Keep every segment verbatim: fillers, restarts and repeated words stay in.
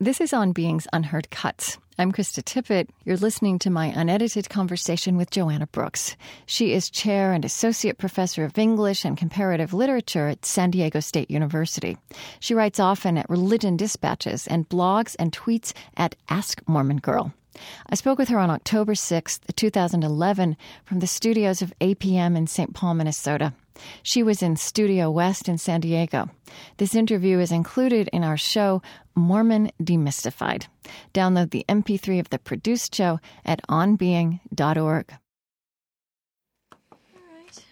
This is On Being's Unheard Cuts. I'm Krista Tippett. You're listening to my unedited conversation with Joanna Brooks. She is chair and associate professor of English and comparative literature at San Diego State University. She writes often at Religion Dispatches and blogs and tweets at Ask Mormon Girl. I spoke with her on October sixth, two thousand eleven, from the studios of A P M in Saint Paul, Minnesota. She was in Studio West in San Diego. This interview is included in our show, Mormon Demystified. Download the M P three of the produced show at on being dot org. All right.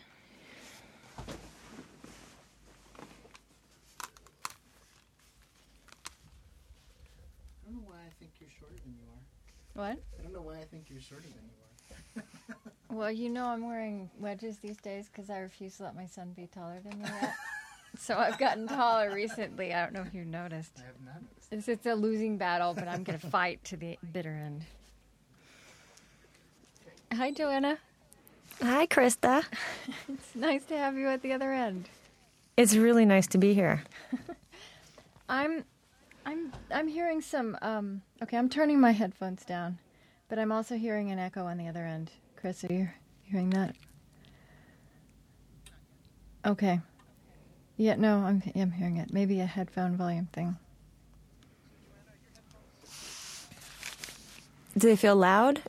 I don't know why I think you're shorter than you are. What? I don't know why I think you're shorter than you are. Well, you know I'm wearing wedges these days because I refuse to let my son be taller than me yet. So I've gotten taller recently. I don't know if you've noticed. I have not noticed. It's, it's a losing battle, but I'm going to fight to the bitter end. Hi, Joanna. Hi, Krista. It's nice to have you at the other end. It's really nice to be here. I'm, I'm, I'm hearing some. Um, okay, I'm turning my headphones down, but I'm also hearing an echo on the other end. Chris, are you hearing that? Okay. Yeah, no, I'm I'm hearing it. Maybe a headphone volume thing. Do they feel loud?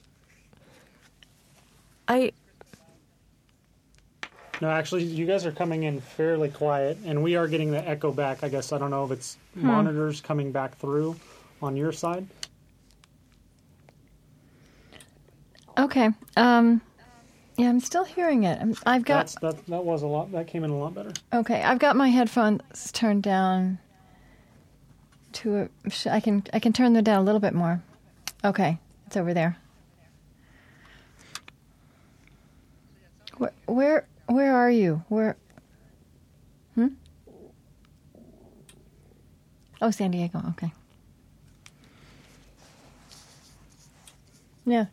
I. No, actually, you guys are coming in fairly quiet, and we are getting the echo back. I guess I don't know if it's hmm. monitors coming back through on your side. Okay. Um, yeah, I'm still hearing it. I'm, I've got. That's, that that was a lot. That came in a lot better. Okay, I've got my headphones turned down to a. I can I can turn them down a little bit more. Okay, it's over there. Where where where are you? Where? Hmm. Oh, San Diego. Okay. Yeah.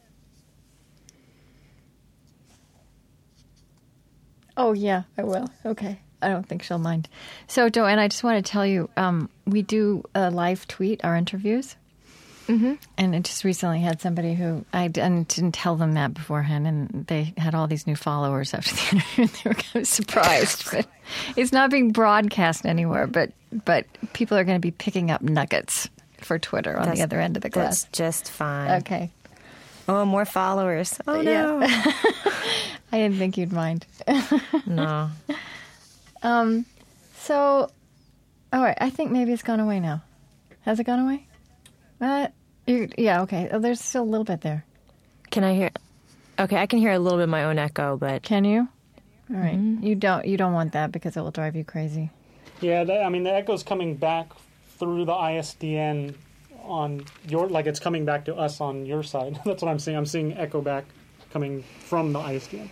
Oh, yeah, I will. Okay. I don't think she'll mind. So, Joanne, I just want to tell you, um, we do a live tweet our interviews. Mm-hmm. And I just recently had somebody who, I didn't, didn't tell them that beforehand, and they had all these new followers after the interview, and they were kind of surprised. But it's not being broadcast anywhere, but, but people are going to be picking up nuggets for Twitter on that's, the other end of the glass. That's just fine. Okay. Oh, more followers. Oh, no. Yeah. I didn't think you'd mind. No. Um. So, all right. I think maybe it's gone away now. Has it gone away? Uh, you, yeah. Okay. Oh, there's still a little bit there. Can I hear? Okay, I can hear a little bit of my own echo, but can you? All right. Mm-hmm. You don't. You don't want that because it will drive you crazy. Yeah. That, I mean, the echo's coming back through the I S D N on your, like it's coming back to us on your side. That's what I'm seeing. I'm seeing echo back coming from the I S D N.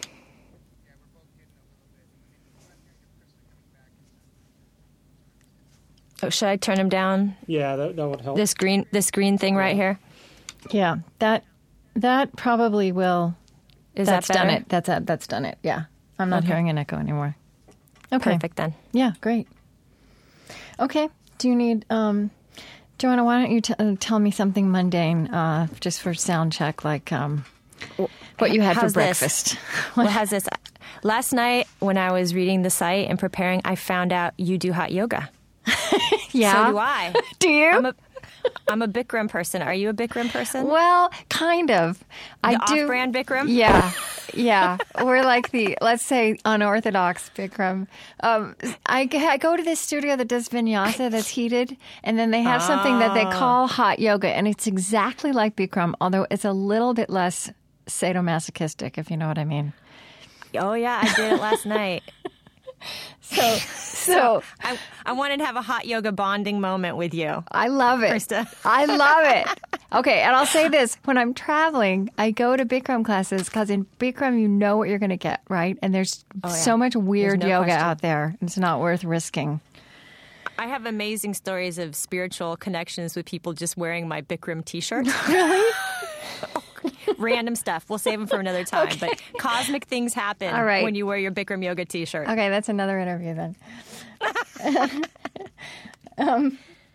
Oh, should I turn him down? Yeah, that, that would help. This green, this green thing right here. Yeah, that that probably will. Is that's that better? done it. That's a, that's done it. Yeah, I'm not okay. hearing an echo anymore. Okay, perfect then. Yeah, great. Okay, do you need um, Joanna? Why don't you t- uh, tell me something mundane, uh, just for sound check, like um, what you had How's for breakfast? This? Well, how's this? Last night when I was reading the site and preparing, I found out you do hot yoga. Yeah. So do I. Do you? I'm a, I'm a Bikram person. Are you a Bikram person? Well, kind of. The I do. off-brand Bikram? Yeah. Yeah. We're like the, let's say, unorthodox Bikram. Um, I, I go to this studio that does vinyasa that's heated, and then they have oh. something that they call hot yoga, and it's exactly like Bikram, although it's a little bit less sadomasochistic, if you know what I mean. Oh, yeah. I did it last night. So, so I, I wanted to have a hot yoga bonding moment with you. I love it. Krista. I love it. Okay, and I'll say this. When I'm traveling, I go to Bikram classes because in Bikram, you know what you're going to get, right? And there's oh, yeah. so much weird no yoga question. out there. It's not worth risking. I have amazing stories of spiritual connections with people just wearing my Bikram T-shirt. Really? Random stuff. We'll save them for another time. Okay. But cosmic things happen All right. when you wear your Bikram yoga T-shirt. Okay, that's another interview then. um,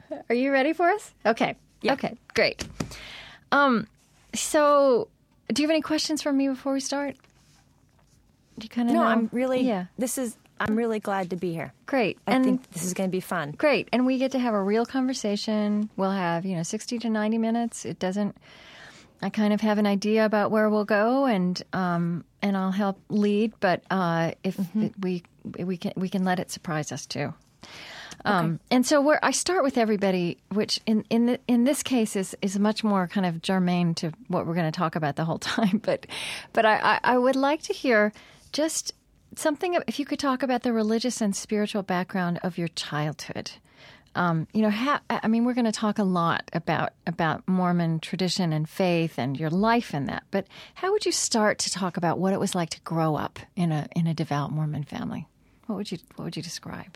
Are you ready for us? Okay. Yeah. Okay, great. Um, so, do you have any questions for me before we start? Do you kind of No, know? I'm really, Yeah. this is, I'm really glad to be here. Great. I and think this is going to be fun. Great. And we get to have a real conversation. We'll have, you know, sixty to ninety minutes. It doesn't, I kind of have an idea about where we'll go, and um, and I'll help lead, but uh, if Mm-hmm. it, we we can we can let it surprise us too. Um, okay. And so where I start with everybody, which in in the, in this case is is much more kind of germane to what we're going to talk about the whole time. But but I, I, I would like to hear just something, if you could talk about the religious and spiritual background of your childhood. Um, you know, ha- I mean, we're going to talk a lot about about Mormon tradition and faith and your life in that. But how would you start to talk about what it was like to grow up in a in a devout Mormon family? What would you What would you describe?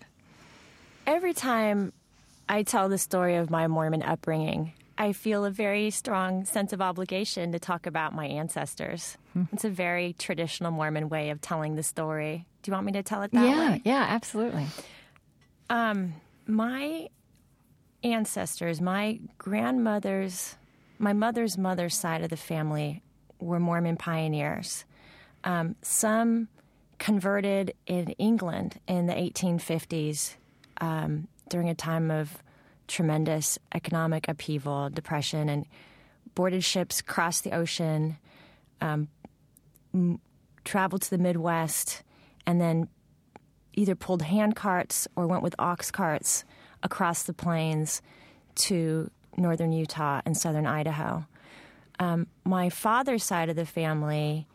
Every time I tell the story of my Mormon upbringing, I feel a very strong sense of obligation to talk about my ancestors. Hmm. It's a very traditional Mormon way of telling the story. Do you want me to tell it that yeah, way? Yeah, absolutely. Um, my ancestors, my grandmother's, my mother's mother's side of the family were Mormon pioneers. Um, some converted in England in the eighteen fifties um, during a time of tremendous economic upheaval, depression, and boarded ships crossed the ocean, um, m- traveled to the Midwest, and then either pulled hand carts or went with ox carts across the plains to northern Utah and southern Idaho. Um, my father's side of the family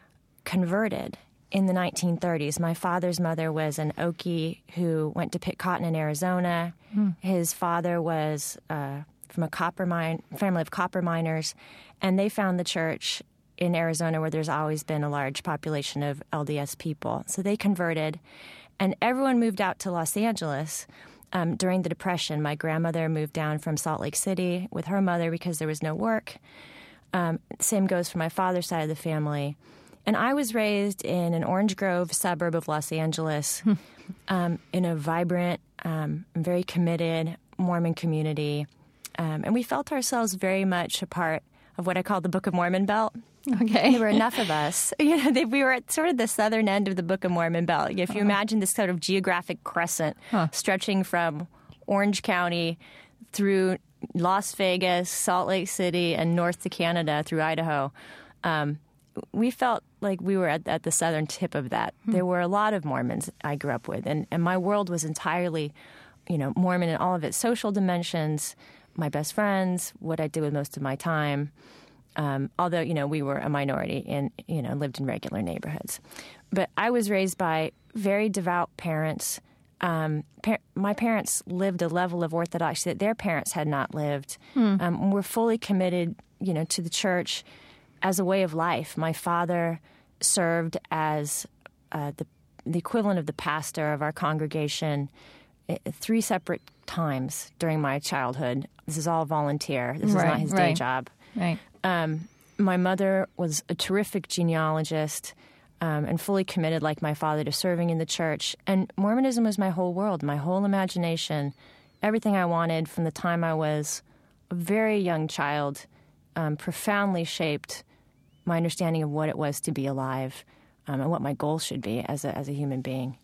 converted in the nineteen thirties. My father's mother was an Okie who went to pick cotton in Arizona. Mm. His father was uh, from a copper mine family of copper miners, and they found the church in Arizona where there's always been a large population of L D S people. So they converted, and everyone moved out to Los Angeles um, during the Depression. My grandmother moved down from Salt Lake City with her mother because there was no work. Um, same goes for my father's side of the family. And I was raised in an Orange Grove suburb of Los Angeles um, in a vibrant, um, very committed Mormon community. Um, and we felt ourselves very much a part of what I call the Book of Mormon Belt. Okay. There were enough of us. You know, they, we were at sort of the southern end of the Book of Mormon Belt. If you uh-huh. imagine this sort of geographic crescent huh. stretching from Orange County through Las Vegas, Salt Lake City, and north to Canada through Idaho, um, we felt like we were at, at the southern tip of that. Hmm. There were a lot of Mormons I grew up with, and, and my world was entirely, you know, Mormon in all of its social dimensions, my best friends, what I did with most of my time, um, although, you know, we were a minority and, you know, lived in regular neighborhoods. But I was raised by very devout parents. Um, par- my parents lived a level of orthodoxy that their parents had not lived. Hmm. Um, were fully committed, you know, to the church as a way of life. My father served as uh, the, the equivalent of the pastor of our congregation uh, three separate times during my childhood. This is all volunteer. This right, is not his right, day job. Right. Um, my mother was a terrific genealogist um, and fully committed, like my father, to serving in the church. And Mormonism was my whole world, my whole imagination, everything I wanted from the time I was a very young child. Um, profoundly shaped my understanding of what it was to be alive um, and what my goals should be as a as a human being.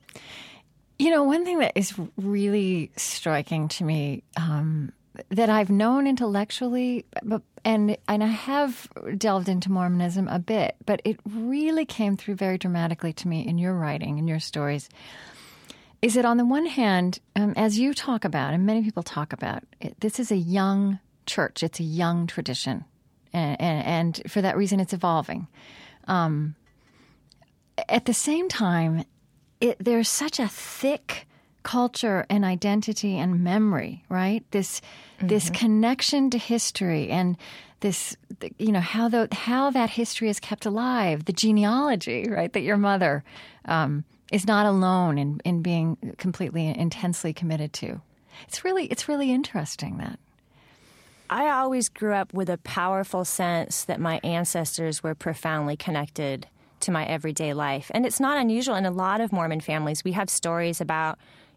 You know, one thing that is really striking to me um, that I've known intellectually, but, and and I have delved into Mormonism a bit, but it really came through very dramatically to me in your writing, in your stories, is that on the one hand, um, as you talk about, and many people talk about, it, this is a young church. It's a young tradition, and, and, and for that reason, it's evolving. Um, at the same time, it, there's such a thick culture and identity and memory, right? This mm-hmm. this connection to history and this, you know, how the how that history is kept alive. The genealogy, right? That your mother um, is not alone in in being completely intensely committed to. It's really it's really interesting that. I always grew up with a powerful sense that my ancestors were profoundly connected to my everyday life. And it's not unusual in a lot of Mormon families. We have stories about,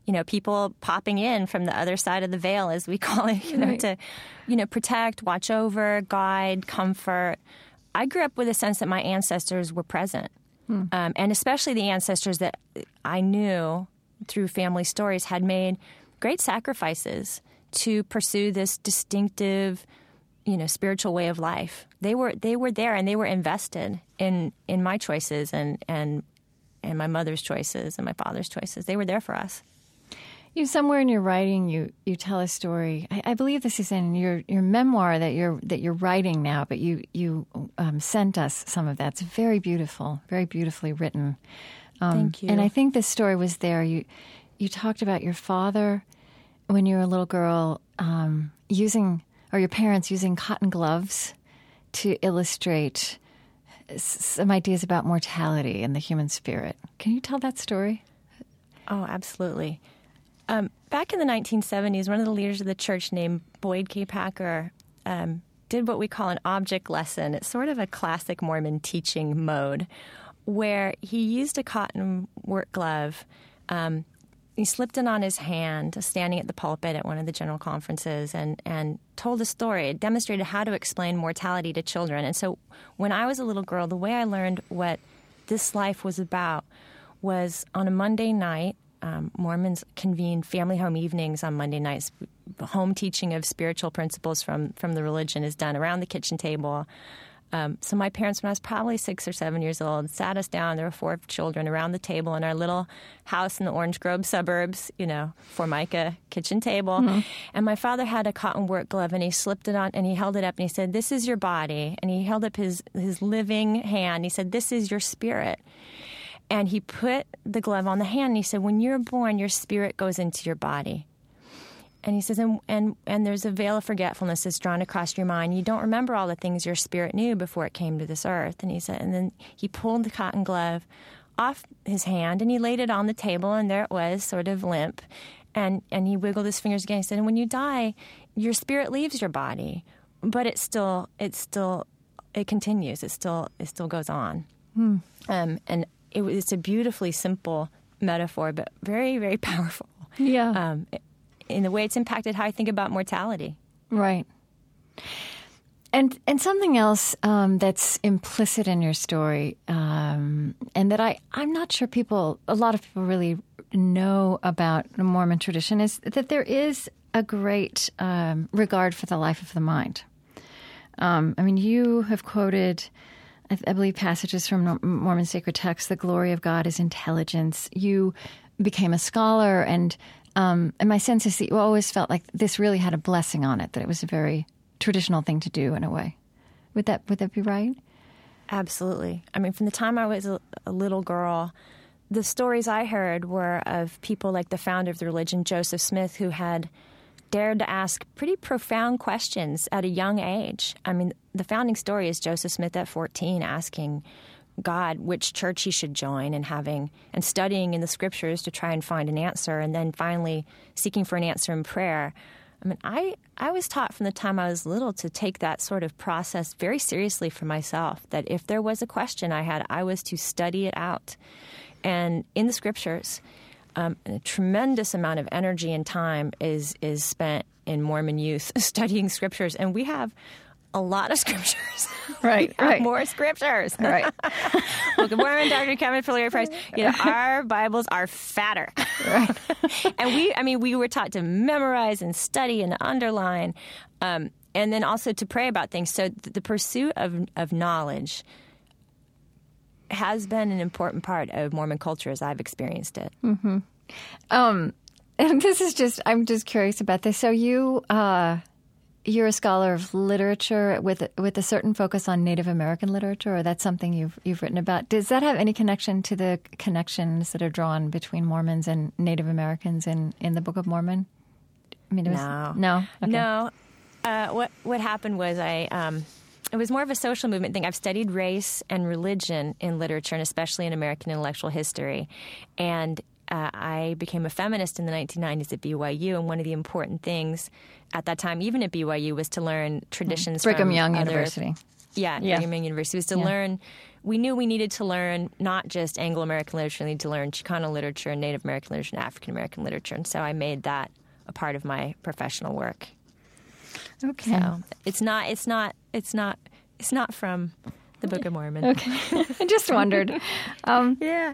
you know, people popping in from the other side of the veil, as we call it, you know, Right. to, you know, protect, watch over, guide, comfort. I grew up with a sense that my ancestors were present, hmm. um, and especially the ancestors that I knew through family stories had made great sacrifices to pursue this distinctive, you know, spiritual way of life. They were they were there, and they were invested in in my choices and and and my mother's choices and my father's choices. They were there for us. You somewhere in your writing, you, you tell a story. I, I believe this is in your, your memoir that you're that you're writing now, but you you um, sent us some of that. It's very beautiful, very beautifully written. Um, Thank you. And I think this story was there. You you talked about your father when you were a little girl um, using, or your parents using cotton gloves to illustrate s- some ideas about mortality and the human spirit. Can you tell that story? Oh, absolutely. Um, back in the nineteen seventies, one of the leaders of the church named Boyd K. Packer um, did what we call an object lesson. It's sort of a classic Mormon teaching mode where he used a cotton work glove. Um, he slipped it on his hand, standing at the pulpit at one of the general conferences, and, and told a story. It demonstrated how to explain mortality to children. And so when I was a little girl, the way I learned what this life was about was on a Monday night. Um, Mormons convene family home evenings on Monday nights. Home teaching of spiritual principles from, from the religion is done around the kitchen table. Um, so my parents, when I was probably six or seven years old, sat us down. There were four children around the table in our little house in the Orange Grove suburbs, you know, Formica kitchen table. Mm-hmm. And my father had a cotton work glove, and he slipped it on, and he held it up, and he said, "This is your body." And he held up his, his living hand. He said, "This is your spirit." And he put the glove on the hand, and he said, "When you're born, your spirit goes into your body." And he says, and, and and there's a veil of forgetfulness that's drawn across your mind. You don't remember all the things your spirit knew before it came to this earth. And he said, and then he pulled the cotton glove off his hand, and he laid it on the table, and there it was, sort of limp. And, and he wiggled his fingers again. He said, and when you die, your spirit leaves your body, but it still, it still, it continues. It still, it still goes on. Hmm. Um, and It was, it's a beautifully simple metaphor, but very, very powerful. Yeah. Um, in the way it's impacted how I think about mortality. Right. And and something else um, that's implicit in your story, um, and that I, I'm not sure people, a lot of people really know about the Mormon tradition, is that there is a great um, regard for the life of the mind. Um, I mean, you have quoted, I, I believe, passages from Mormon sacred texts. The glory of God is intelligence. You became a scholar, and um, and my sense is that you always felt like this really had a blessing on it, that it was a very traditional thing to do in a way. Would that would that be right? Absolutely. I mean, from the time I was a, a little girl, the stories I heard were of people like the founder of the religion, Joseph Smith, who had dared to ask pretty profound questions at a young age. I mean, the founding story is Joseph Smith at fourteen asking God which church he should join, and having and studying in the scriptures to try and find an answer, and then finally seeking for an answer in prayer. I mean, I, I was taught from the time I was little to take that sort of process very seriously for myself, that if there was a question I had, I was to study it out. And in the scriptures, um, a tremendous amount of energy and time is is spent in Mormon youth studying scriptures. And we have a lot of scriptures. Right, right. More scriptures. Right. Book of Mormon, Doctrine and Covenants for Larry Price. You know, our Bibles are fatter. Right. And we, I mean, we were taught to memorize and study and underline, um, and then also to pray about things. So th- the pursuit of, of knowledge has been an important part of Mormon culture as I've experienced it. Mm-hmm. Um, and this is just, I'm just curious about this. So you, uh, you're a scholar of literature with with a certain focus on Native American literature, or that's something you've you've written about. Does that have any connection to the connections that are drawn between Mormons and Native Americans in, in the Book of Mormon? I mean, it was, no, no, okay. no. Uh, what what happened was I. Um, It was more of a social movement thing. I've studied race and religion in literature, and especially in American intellectual history. And uh, I became a feminist in the nineteen nineties at B Y U, and one of the important things at that time, even at B Y U, was to learn traditions Brigham from Young other, University. Yeah, at Yeah. Brigham Young University. It was to Yeah. learn. We knew we needed to learn not just Anglo-American literature, we needed to learn Chicano literature, Native American literature, and African-American literature. And so I made that a part of my professional work. Okay. So it's not, it's not, it's not, it's not from the Book of Mormon. Okay. I just wondered. Um, Yeah.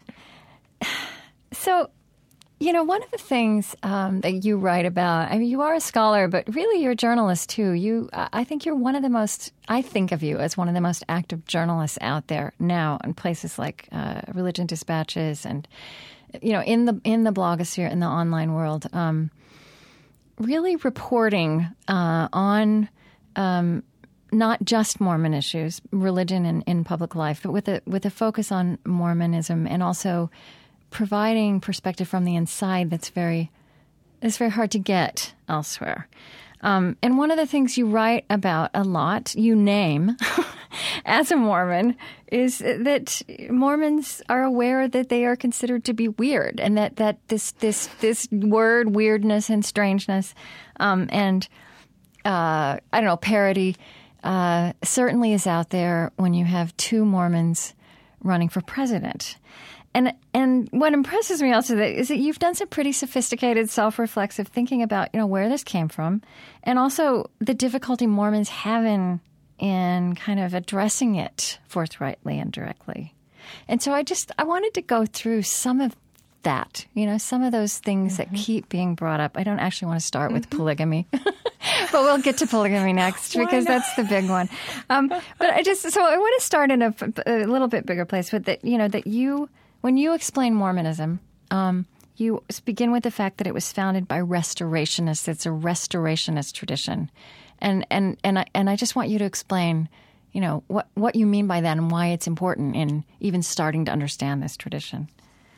So, you know, one of the things um, that you write about, I mean, you are a scholar, but really you're a journalist too. You, I think you're one of the most, I think of you as one of the most active journalists out there now in places like uh, Religion Dispatches and, you know, in the in the blogosphere, in the online world, um, really reporting uh, on um, not just Mormon issues, religion in, in public life, but with a with a focus on Mormonism and also providing perspective from the inside that's very it's very hard to get elsewhere. Um, and one of the things you write about a lot, you name as a Mormon, is that Mormons are aware that they are considered to be weird, and that, that this this this word weirdness and strangeness um, and uh, I don't know parody uh, certainly is out there when you have two Mormons running for president. And and what impresses me also that is that you've done some pretty sophisticated, self-reflexive thinking about, you know, where this came from, and also the difficulty Mormons have in in kind of addressing it forthrightly and directly. And so I just I wanted to go through some of that, you know, some of those things mm-hmm. that keep being brought up. I don't actually want to start mm-hmm. with polygamy, but we'll get to polygamy next because that's the big one. Um, but I just so I want to start in a, a little bit bigger place with that, you know, that you. When you explain Mormonism, um, you begin with the fact that it was founded by restorationists. It's a restorationist tradition. And and and I, and I just want you to explain, you know, what, what you mean by that and why it's important in even starting to understand this tradition.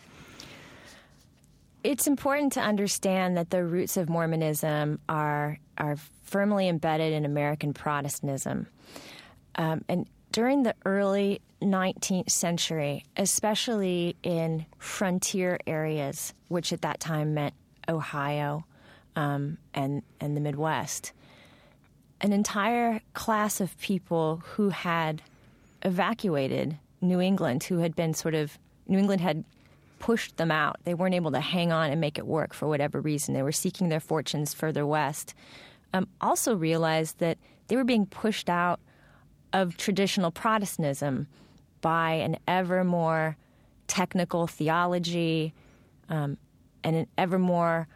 It's important to understand that the roots of Mormonism are are firmly embedded in American Protestantism. Um, and during the early nineteenth century, especially in frontier areas, which at that time meant Ohio um, and, and the Midwest, an entire class of people who had evacuated New England, who had been sort of, New England had pushed them out. They weren't able to hang on and make it work for whatever reason. They were seeking their fortunes further west. Um, also realized that they were being pushed out of traditional Protestantism by an ever more technical theology um, and an ever more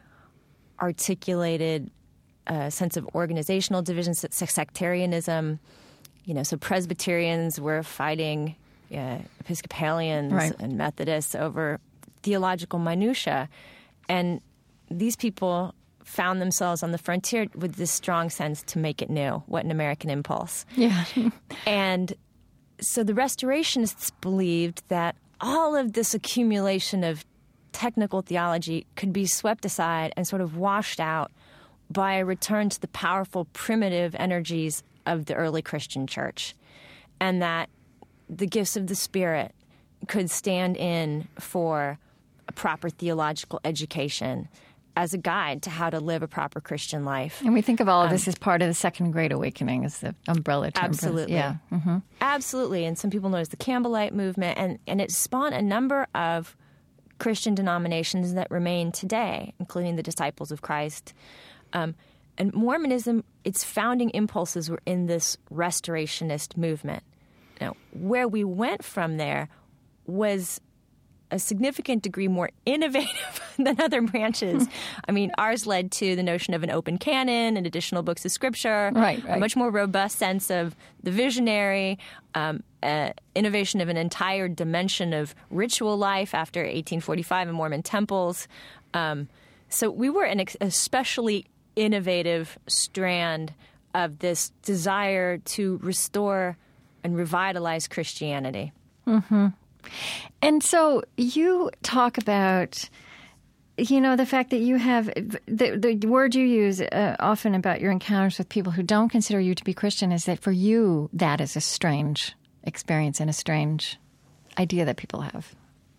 articulated uh, sense of organizational divisions, sectarianism. You know, so Presbyterians were fighting uh, Episcopalians right. and Methodists over theological minutia, and these people found themselves on the frontier with this strong sense to make it new. What an American impulse. Yeah. And so the Restorationists believed that all of this accumulation of technical theology could be swept aside and sort of washed out by a return to the powerful primitive energies of the early Christian church, and that the gifts of the Spirit could stand in for a proper theological education as a guide to how to live a proper Christian life. And we think of all of Um, this as part of the Second Great Awakening, as the umbrella term. Absolutely. Yeah. Mm-hmm. Absolutely. And some people know it as the Campbellite movement, and, and it spawned a number of Christian denominations that remain today, including the Disciples of Christ. Um, and Mormonism, its founding impulses were in this restorationist movement. Now, where we went from there was a significant degree more innovative than other branches. I mean, ours led to the notion of an open canon and additional books of scripture, right, right. a much more robust sense of the visionary, um, uh, innovation of an entire dimension of ritual life after eighteen forty-five in Mormon temples. Um, so we were an ex- especially innovative strand of this desire to restore and revitalize Christianity. Mm-hmm. And so you talk about, you know, the fact that you have the, the word you use uh, often about your encounters with people who don't consider you to be Christian is that for you, that is a strange experience and a strange idea that people have.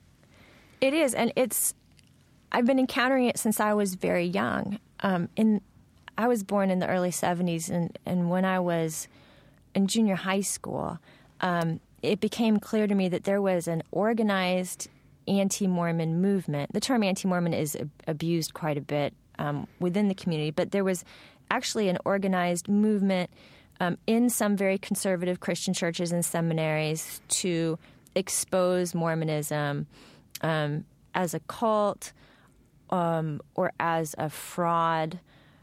It is. And it's, I've been encountering it since I was very young. Um, in, I was born in the early seventies, and, and when I was in junior high school, um, it became clear to me that there was an organized anti-Mormon movement. The term anti-Mormon is ab- abused quite a bit um, within the community, but there was actually an organized movement um, in some very conservative Christian churches and seminaries to expose Mormonism um, as a cult um, or as a fraud,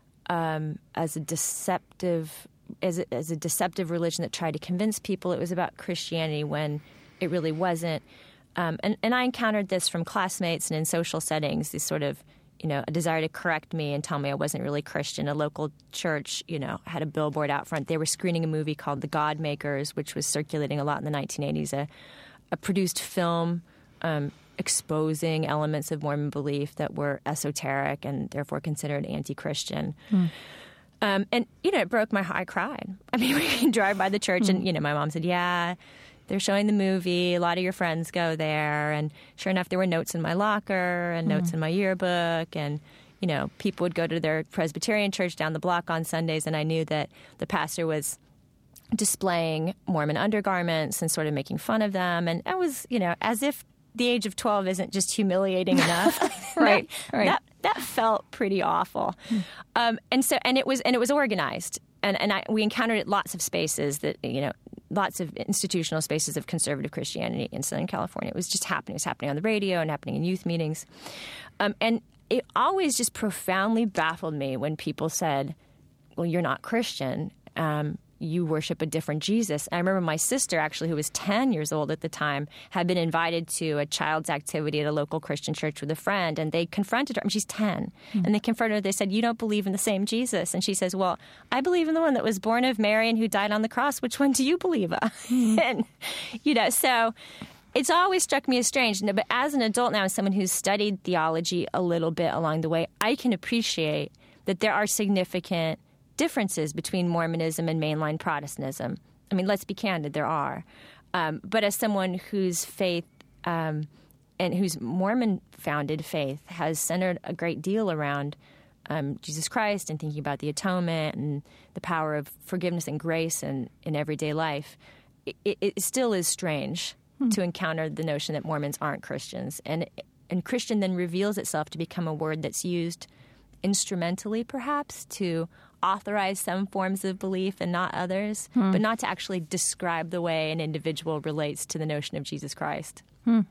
um, as a deceptive As a, as a deceptive religion that tried to convince people it was about Christianity when it really wasn't. Um, and, and I encountered this from classmates and in social settings, this sort of, you know, a desire to correct me and tell me I wasn't really Christian. A local church, you know, had a billboard out front. They were screening a movie called The God Makers, which was circulating a lot in the nineteen eighties, a, a produced film um, exposing elements of Mormon belief that were esoteric and therefore considered anti-Christian. Mm. Um, and, you know, it broke my heart. I cried. I mean, we can drive by the church and, you know, my mom said, yeah, they're showing the movie. A lot of your friends go there. And sure enough, there were notes in my locker and notes mm. in my yearbook. And, you know, people would go to their Presbyterian church down the block on Sundays. And I knew that the pastor was displaying Mormon undergarments and sort of making fun of them. And I was, you know, as if the age of twelve isn't just humiliating enough. right, that, right. That, that felt pretty awful. Hmm. Um, and so, and it was, and it was organized. And, and I, we encountered it lots of spaces that, you know, lots of institutional spaces of conservative Christianity in Southern California. It was just happening. It was happening on the radio and happening in youth meetings. Um, and it always just profoundly baffled me when people said, well, you're not Christian. Um, you worship a different Jesus. I remember my sister, actually, who was ten years old at the time, had been invited to a child's activity at a local Christian church with a friend, and they confronted her. I mean, she's ten. Mm-hmm. And they confronted her. They said, you don't believe in the same Jesus. And she says, well, I believe in the one that was born of Mary and who died on the cross. Which one do you believe in? Mm-hmm. And, you know, so it's always struck me as strange. But as an adult now, as someone who's studied theology a little bit along the way, I can appreciate that there are significant differences between Mormonism and mainline Protestantism. I mean, let's be candid, there are. Um, but as someone whose faith um, and whose Mormon-founded faith has centered a great deal around um, Jesus Christ and thinking about the atonement and the power of forgiveness and grace in, in everyday life, it, it still is strange hmm. to encounter the notion that Mormons aren't Christians. And, and Christian then reveals itself to become a word that's used instrumentally, perhaps, to authorize some forms of belief and not others, hmm. but not to actually describe the way an individual relates to the notion of Jesus Christ. Hmm.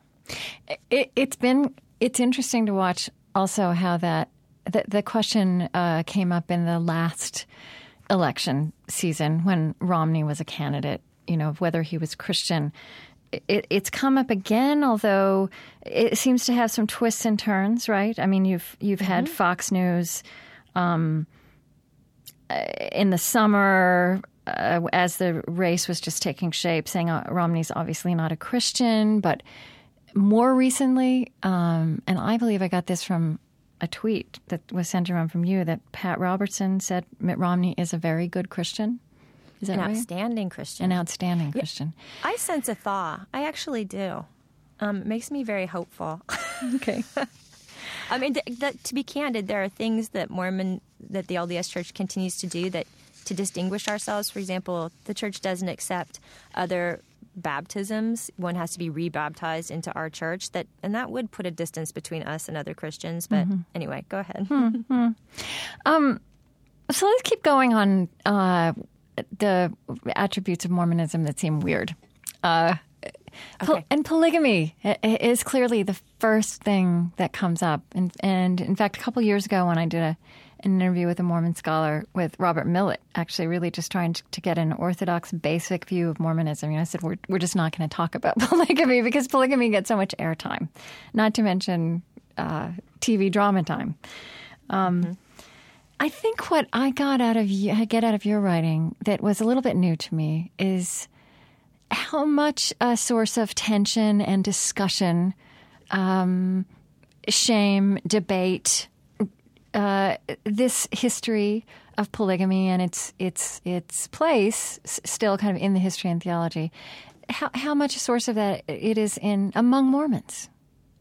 It, it's been it's interesting to watch also how that the, the question uh, came up in the last election season when Romney was a candidate, you know, whether he was Christian. It, it's come up again, although it seems to have some twists and turns, right? I mean, you've you've mm-hmm. had Fox News um, in the summer, uh, as the race was just taking shape, saying uh, Romney's obviously not a Christian. But more recently, um, and I believe I got this from a tweet that was sent around from you, that Pat Robertson said Mitt Romney is a very good Christian. Is that An right? outstanding Christian. An outstanding Yeah, Christian. I sense a thaw. I actually do. Um, it makes me very hopeful. Okay. I mean, th- th- to be candid, there are things that Mormon, that the L D S Church continues to do that to distinguish ourselves. For example, the church doesn't accept other baptisms. One has to be rebaptized into our church. That and that would put a distance between us and other Christians. But mm-hmm. anyway, go ahead. Mm-hmm. Um, so let's keep going on uh, the attributes of Mormonism that seem weird. Uh, okay. And polygamy is clearly the first thing that comes up. And, and in fact, a couple years ago when I did a, an interview with a Mormon scholar, with Robert Millett, actually really just trying to, to get an orthodox basic view of Mormonism, and I said, we're, we're just not going to talk about polygamy because polygamy gets so much airtime, not to mention uh, T V drama time. Um, mm-hmm. I think what I got out of you, I get out of your writing that was a little bit new to me is how much a source of tension and discussion, um, shame, debate, uh, this history of polygamy and its its its place still kind of in the history and theology, how how much a source of that it is in among Mormons?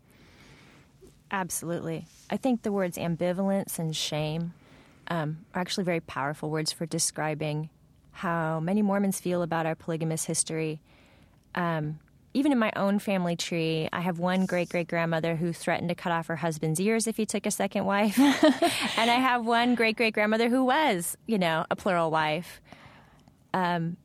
Absolutely. I think the words ambivalence and shame um, are actually very powerful words for describing how many Mormons feel about our polygamous history. Um, even in my own family tree, I have one great-great-grandmother who threatened to cut off her husband's ears if he took a second wife. And I have one great-great-grandmother who was, you know, a plural wife. Um,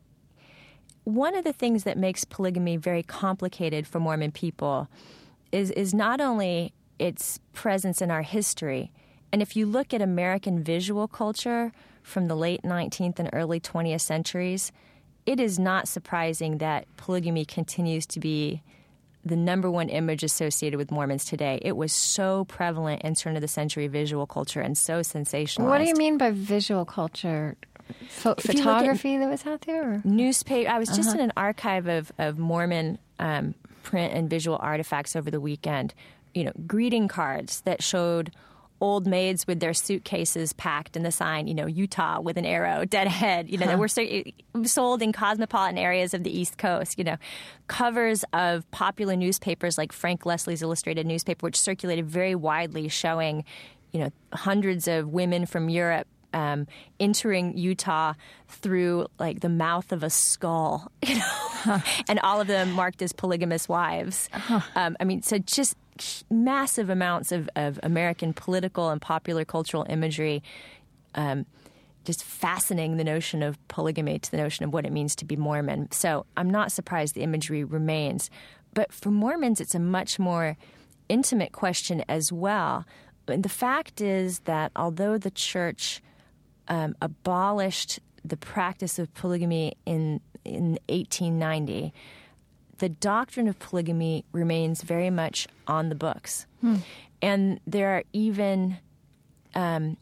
one of the things that makes polygamy very complicated for Mormon people is, is not only its presence in our history, and if you look at American visual culture from the late nineteenth and early twentieth centuries, it is not surprising that polygamy continues to be the number one image associated with Mormons today. It was so prevalent in turn of the century visual culture and so sensationalized. What do you mean by visual culture? Pho- photography that was out there? Or? Newspaper. I was just uh-huh. in an archive of, of Mormon um, print and visual artifacts over the weekend. You know, greeting cards that showed old maids with their suitcases packed and the sign, you know, Utah with an arrow, dead ahead, you know, huh. that were so, sold in cosmopolitan areas of the East Coast, you know. Covers of popular newspapers like Frank Leslie's Illustrated Newspaper, which circulated very widely, showing, you know, hundreds of women from Europe um, entering Utah through, like, the mouth of a skull, you know, huh. and all of them marked as polygamous wives. Huh. Um, I mean, so just massive amounts of, of American political and popular cultural imagery, um, just fastening the notion of polygamy to the notion of what it means to be Mormon. So I'm not surprised the imagery remains. But for Mormons, it's a much more intimate question as well. And the fact is that although the church um, abolished the practice of polygamy in, in eighteen ninety, the doctrine of polygamy remains very much on the books. Hmm. And there are even um,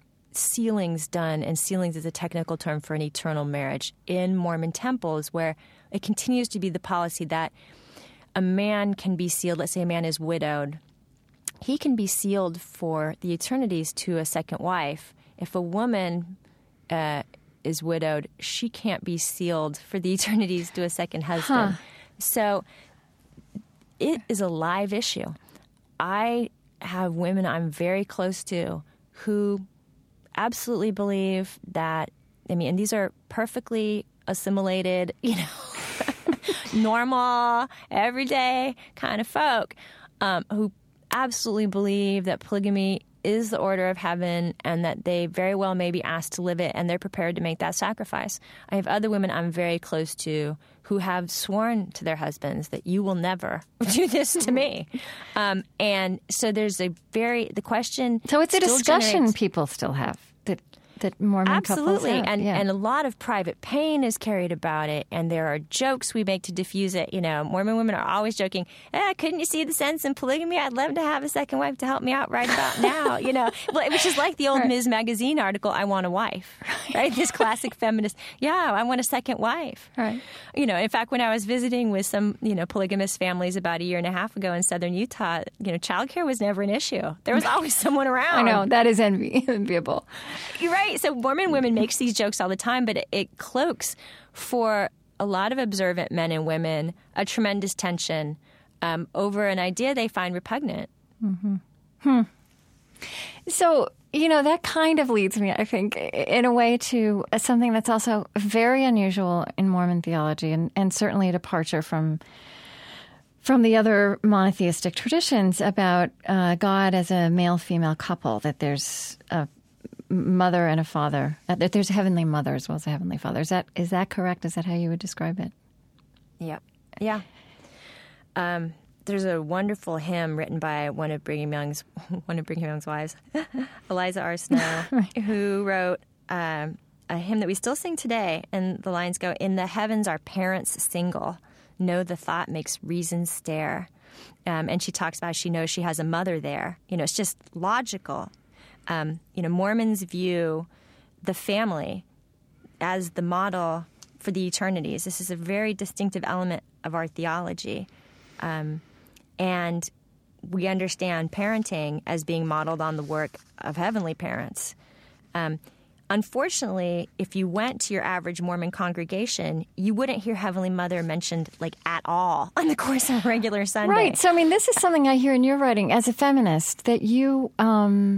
sealings done, and sealings is a technical term for an eternal marriage, in Mormon temples where it continues to be the policy that a man can be sealed. Let's say a man is widowed. He can be sealed for the eternities to a second wife. If a woman uh, is widowed, she can't be sealed for the eternities to a second husband. Huh. So it is a live issue. I have women I'm very close to who absolutely believe that, I mean, and these are perfectly assimilated, you know, normal, everyday kind of folk um, who absolutely believe that polygamy is the order of heaven and that they very well may be asked to live it, and they're prepared to make that sacrifice. I have other women I'm very close to who have sworn to their husbands that you will never do this to me. Um, and so there's a very, the question... So it's a discussion generates, people still have, that that Mormon absolutely. couples have. And, yeah. and a lot of private pain is carried about it, and there are jokes we make to diffuse it. You know, Mormon women are always joking, eh, couldn't you see the sense in polygamy? I'd love to have a second wife to help me out right about now, you know, which is like the old right. Miz Magazine article, I want a wife, right? This classic feminist, yeah, I want a second wife. Right. You know, in fact, when I was visiting with some, you know, polygamous families about a year and a halk ago in southern Utah, you know, childcare was never an issue. There was always someone around. I know, that is envy, enviable. You're right. So Mormon women makes these jokes all the time, but it, it cloaks for a lot of observant men and women a tremendous tension um, over an idea they find repugnant. Mm-hmm. Hmm. So, you know, that kind of leads me, I think, in a way to something that's also very unusual in Mormon theology, and, and certainly a departure from from the other monotheistic traditions about uh, God as a male-female couple, that there's a mother and a father, that there's a heavenly mother as well as a heavenly father. Is that is that correct? Is that how you would describe it? Yep. Yeah. Um, there's a wonderful hymn written by one of Brigham Young's one of Brigham Young's wives, Eliza R. Snow, right. who wrote um, a hymn that we still sing today. And the lines go, "In the heavens are parents single. Know the thought makes reason stare." Um, and she talks about she knows she has a mother there. You know, it's just logical. Um, you know, Mormons view the family as the model for the eternities. This is a very distinctive element of our theology. Um, and we understand parenting as being modeled on the work of heavenly parents. Um, unfortunately, if you went to your average Mormon congregation, you wouldn't hear Heavenly Mother mentioned, like, at all on the course of a regular Sunday. Right. So, I mean, this is something I hear in your writing as a feminist, that you... Um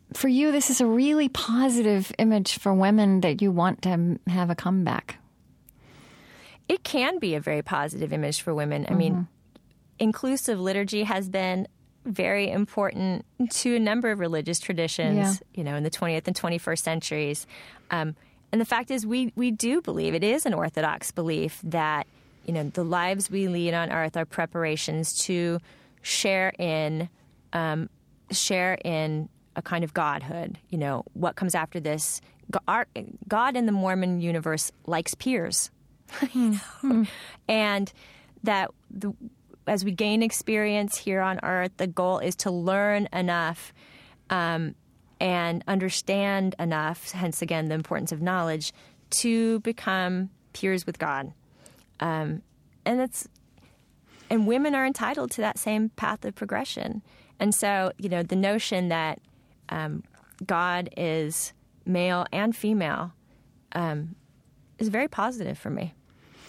for you, this is a really positive image for women that you want to have a comeback. It can be a very positive image for women. I mm-hmm. mean, inclusive liturgy has been very important to a number of religious traditions, yeah. you know, in the twentieth and twenty-first centuries. Um, and the fact is, we, we do believe, it is an Orthodox belief, that, you know, the lives we lead on earth are preparations to share in, um, share in a kind of godhood. You know, what comes after this? God in the Mormon universe likes peers. you know? mm-hmm. And that the as we gain experience here on earth, the goal is to learn enough um, and understand enough, hence, again, the importance of knowledge, to become peers with God. Um, and that's, and women are entitled to that same path of progression. And so, you know, the notion that um, God is male and female um, is very positive for me.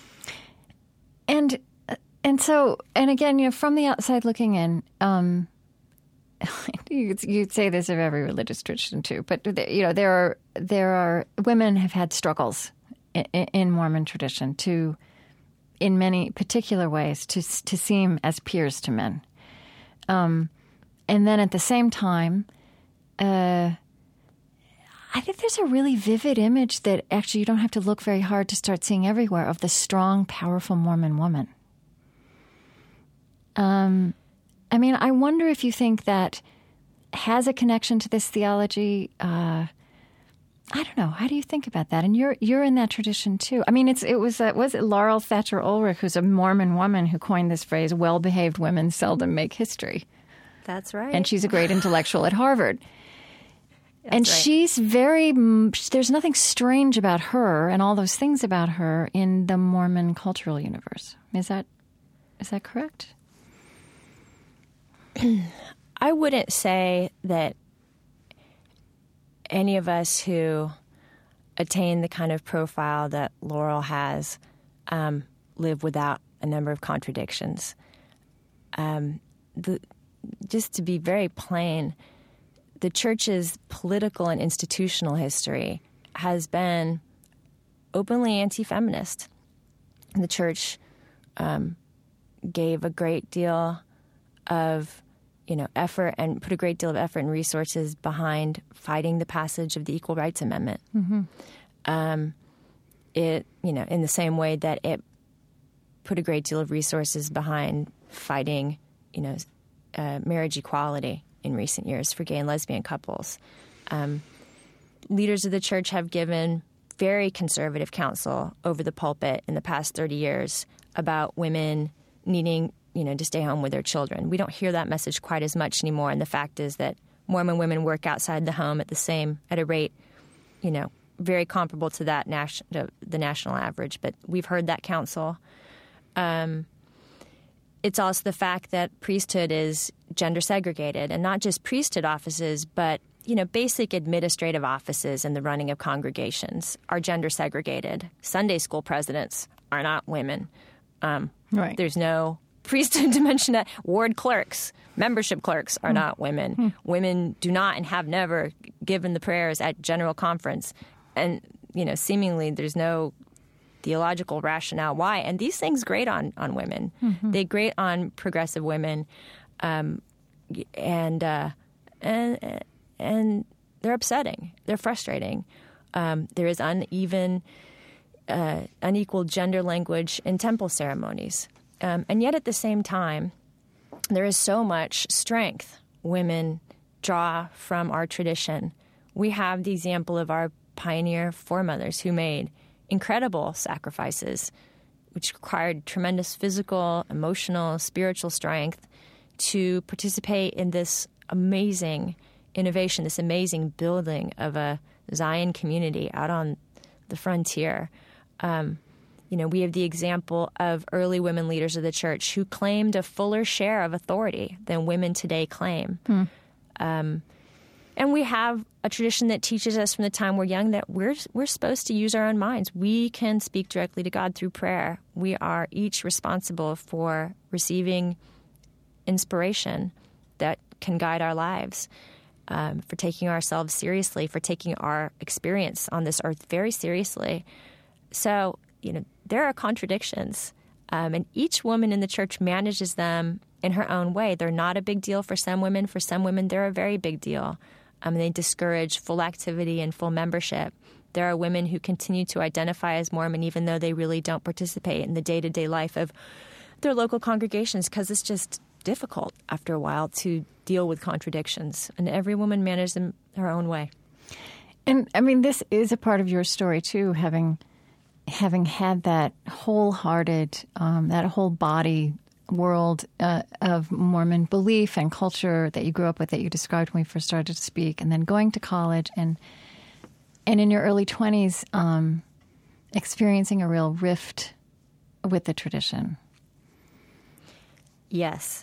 And And so, and again, you know, from the outside looking in, um, you'd, you'd say this of every religious tradition too, but you know, there are there are women have had struggles in, in Mormon tradition to, in many particular ways, to to seem as peers to men, um, and then at the same time, uh, I think there's a really vivid image that actually you don't have to look very hard to start seeing everywhere of the strong, powerful Mormon woman. Um, I mean, I wonder if you think that has a connection to this theology. Uh, I don't know. How do you think about that? And you're you're in that tradition too. I mean, it's it was uh, was it Laurel Thatcher Ulrich, who's a Mormon woman, who coined this phrase: "Well-behaved women seldom make history." That's right. And she's a great intellectual at Harvard. That's and right. she's very. There's nothing strange about her and all those things about her in the Mormon cultural universe. Is that is that correct? I wouldn't say that any of us who attain the kind of profile that Laurel has um, live without a number of contradictions. Um, the, just to be very plain, the church's political and institutional history has been openly anti-feminist. The church um, gave a great deal of you know, effort and put a great deal of effort and resources behind fighting the passage of the Equal Rights Amendment. Mm-hmm. Um, it, you know, in the same way that it put a great deal of resources behind fighting, you know, uh, marriage equality in recent years for gay and lesbian couples. Um, leaders of the church have given very conservative counsel over the pulpit in the past thirty years about women needing you know, to stay home with their children. We don't hear that message quite as much anymore. And the fact is that Mormon women work outside the home at the same, at a rate, you know, very comparable to that nas- the national average. But we've heard that counsel. Um, it's also the fact that priesthood is gender segregated, and not just priesthood offices, but, you know, basic administrative offices and the running of congregations are gender segregated. Sunday school presidents are not women. Um, right. There's no priesthood dimension that ward clerks, membership clerks are mm. not women. Mm. Women do not and have never given the prayers at general conference. And, you know, seemingly there's no theological rationale why. And these things grate on, on women. Mm-hmm. They grate on progressive women. Um, and, uh, and, and they're upsetting. They're frustrating. Um, there is uneven, uh, unequal gender language in temple ceremonies. Um, and yet at the same time, there is so much strength women draw from our tradition. We have the example of our pioneer foremothers who made incredible sacrifices, which required tremendous physical, emotional, spiritual strength to participate in this amazing innovation, this amazing building of a Zion community out on the frontier. Um, You know, we have the example of early women leaders of the church who claimed a fuller share of authority than women today claim. Hmm. Um, and we have a tradition that teaches us from the time we're young that we're we're supposed to use our own minds. We can speak directly to God through prayer. We are each responsible for receiving inspiration that can guide our lives. um, for taking ourselves seriously, for taking our experience on this earth very seriously. So, you know, there are contradictions, um, and each woman in the church manages them in her own way. They're not a big deal for some women. For some women, they're a very big deal. Um, they discourage full activity and full membership. There are women who continue to identify as Mormon even though they really don't participate in the day-to-day life of their local congregations, because it's just difficult after a while to deal with contradictions. And every woman manages them her own way. And, I mean, this is a part of your story, too, having having had that wholehearted, um, that whole body world uh, of Mormon belief and culture that you grew up with, that you described when we first started to speak, and then going to college and and in your early twenties, um, experiencing a real rift with the tradition. Yes.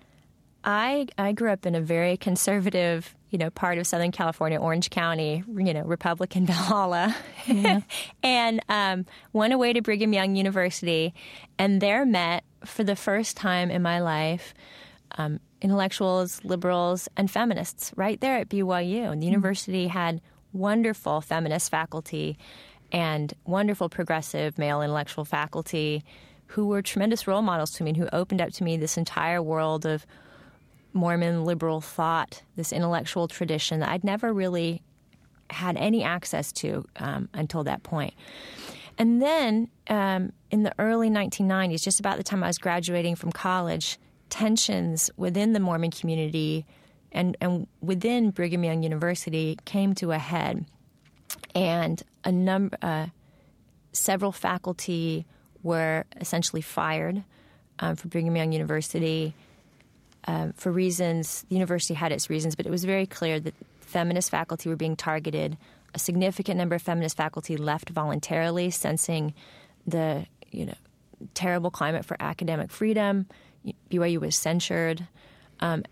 I I grew up in a very conservative, you know, part of Southern California, Orange County, you know, Republican Valhalla, yeah. and um, went away to Brigham Young University, and there met, for the first time in my life, um, intellectuals, liberals, and feminists right there at B Y U. And the mm-hmm. university had wonderful feminist faculty and wonderful progressive male intellectual faculty who were tremendous role models to me and who opened up to me this entire world of Mormon liberal thought, this intellectual tradition that I'd never really had any access to um, until that point. And then um, in the early nineteen nineties, just about the time I was graduating from college, tensions within the Mormon community and, and within Brigham Young University came to a head. And a number, uh, several faculty were essentially fired um, from Brigham Young University um, for reasons. The university had its reasons, but it was very clear that feminist faculty were being targeted. A significant number of feminist faculty left voluntarily, sensing the you know terrible climate for academic freedom. B Y U was censured. Um,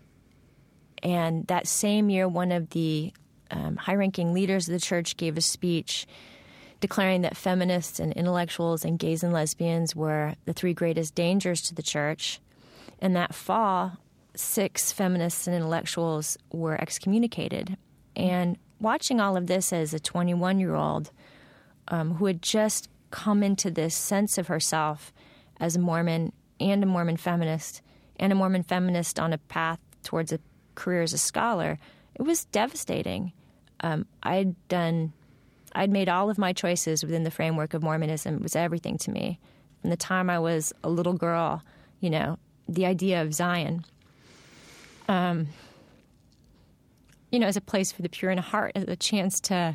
and that same year, one of the um, high-ranking leaders of the church gave a speech declaring that feminists and intellectuals and gays and lesbians were the three greatest dangers to the church. And that fall, six feminists and intellectuals were excommunicated. And watching all of this as a twenty-one-year-old um, who had just come into this sense of herself as a Mormon and a Mormon feminist, and a Mormon feminist on a path towards a career as a scholar, it was devastating. Um, I'd done, I'd made all of my choices within the framework of Mormonism. It was everything to me. From the time I was a little girl, you know, the idea of Zion, um, you know, as a place for the pure in heart, as a chance to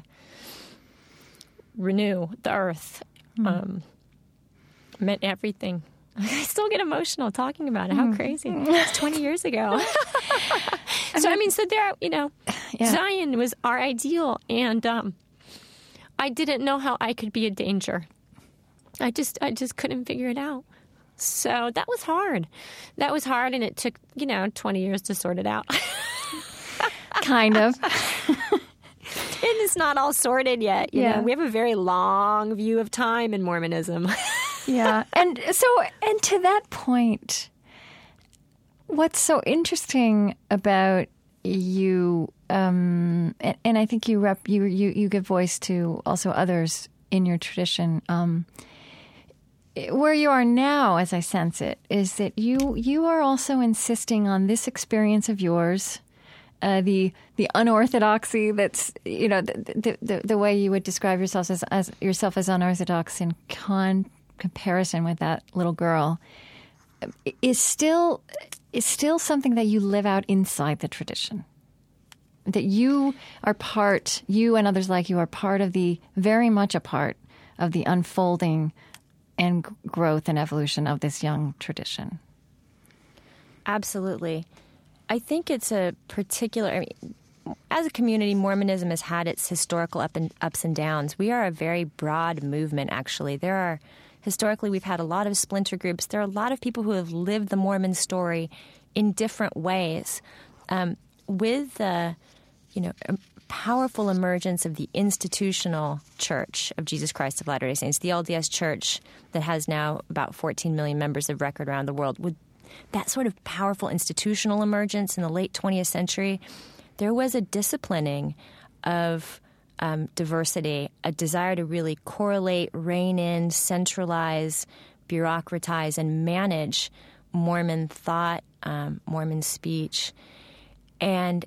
renew the earth, mm. um, meant everything. I still get emotional talking about it. How crazy. It's twenty years ago. So, I mean, so there, you know, yeah. Zion was our ideal, and um, I didn't know how I could be a danger. I just, I just couldn't figure it out. So that was hard. That was hard, and it took, you know, twenty years to sort it out. Kind of. And it's not all sorted yet. You yeah. know, we have a very long view of time in Mormonism. Yeah. And so, and to that point, what's so interesting about you, um, and, and I think you rep, you, you, you give voice to also others in your tradition, um, where you are now, as I sense it, is that you, you are also insisting on this experience of yours, uh, the, the unorthodoxy that's, you know, the, the, the way you would describe yourself as, as yourself as unorthodox in con comparison with that little girl is still is still something that you live out inside the tradition. That you are part, you and others like you are part of the, very much a part of the unfolding and growth and evolution of this young tradition. Absolutely. I think it's a particular, I mean, as a community, Mormonism has had its historical up and, ups and downs. We are a very broad movement, actually. There are Historically, we've had a lot of splinter groups. There are a lot of people who have lived the Mormon story in different ways. Um, with the, you know, powerful emergence of the institutional Church of Jesus Christ of Latter-day Saints, the L D S Church that has now about fourteen million members of record around the world, with that sort of powerful institutional emergence in the late twentieth century, there was a disciplining of um, diversity, a desire to really correlate, rein in, centralize, bureaucratize, and manage Mormon thought, um, Mormon speech. And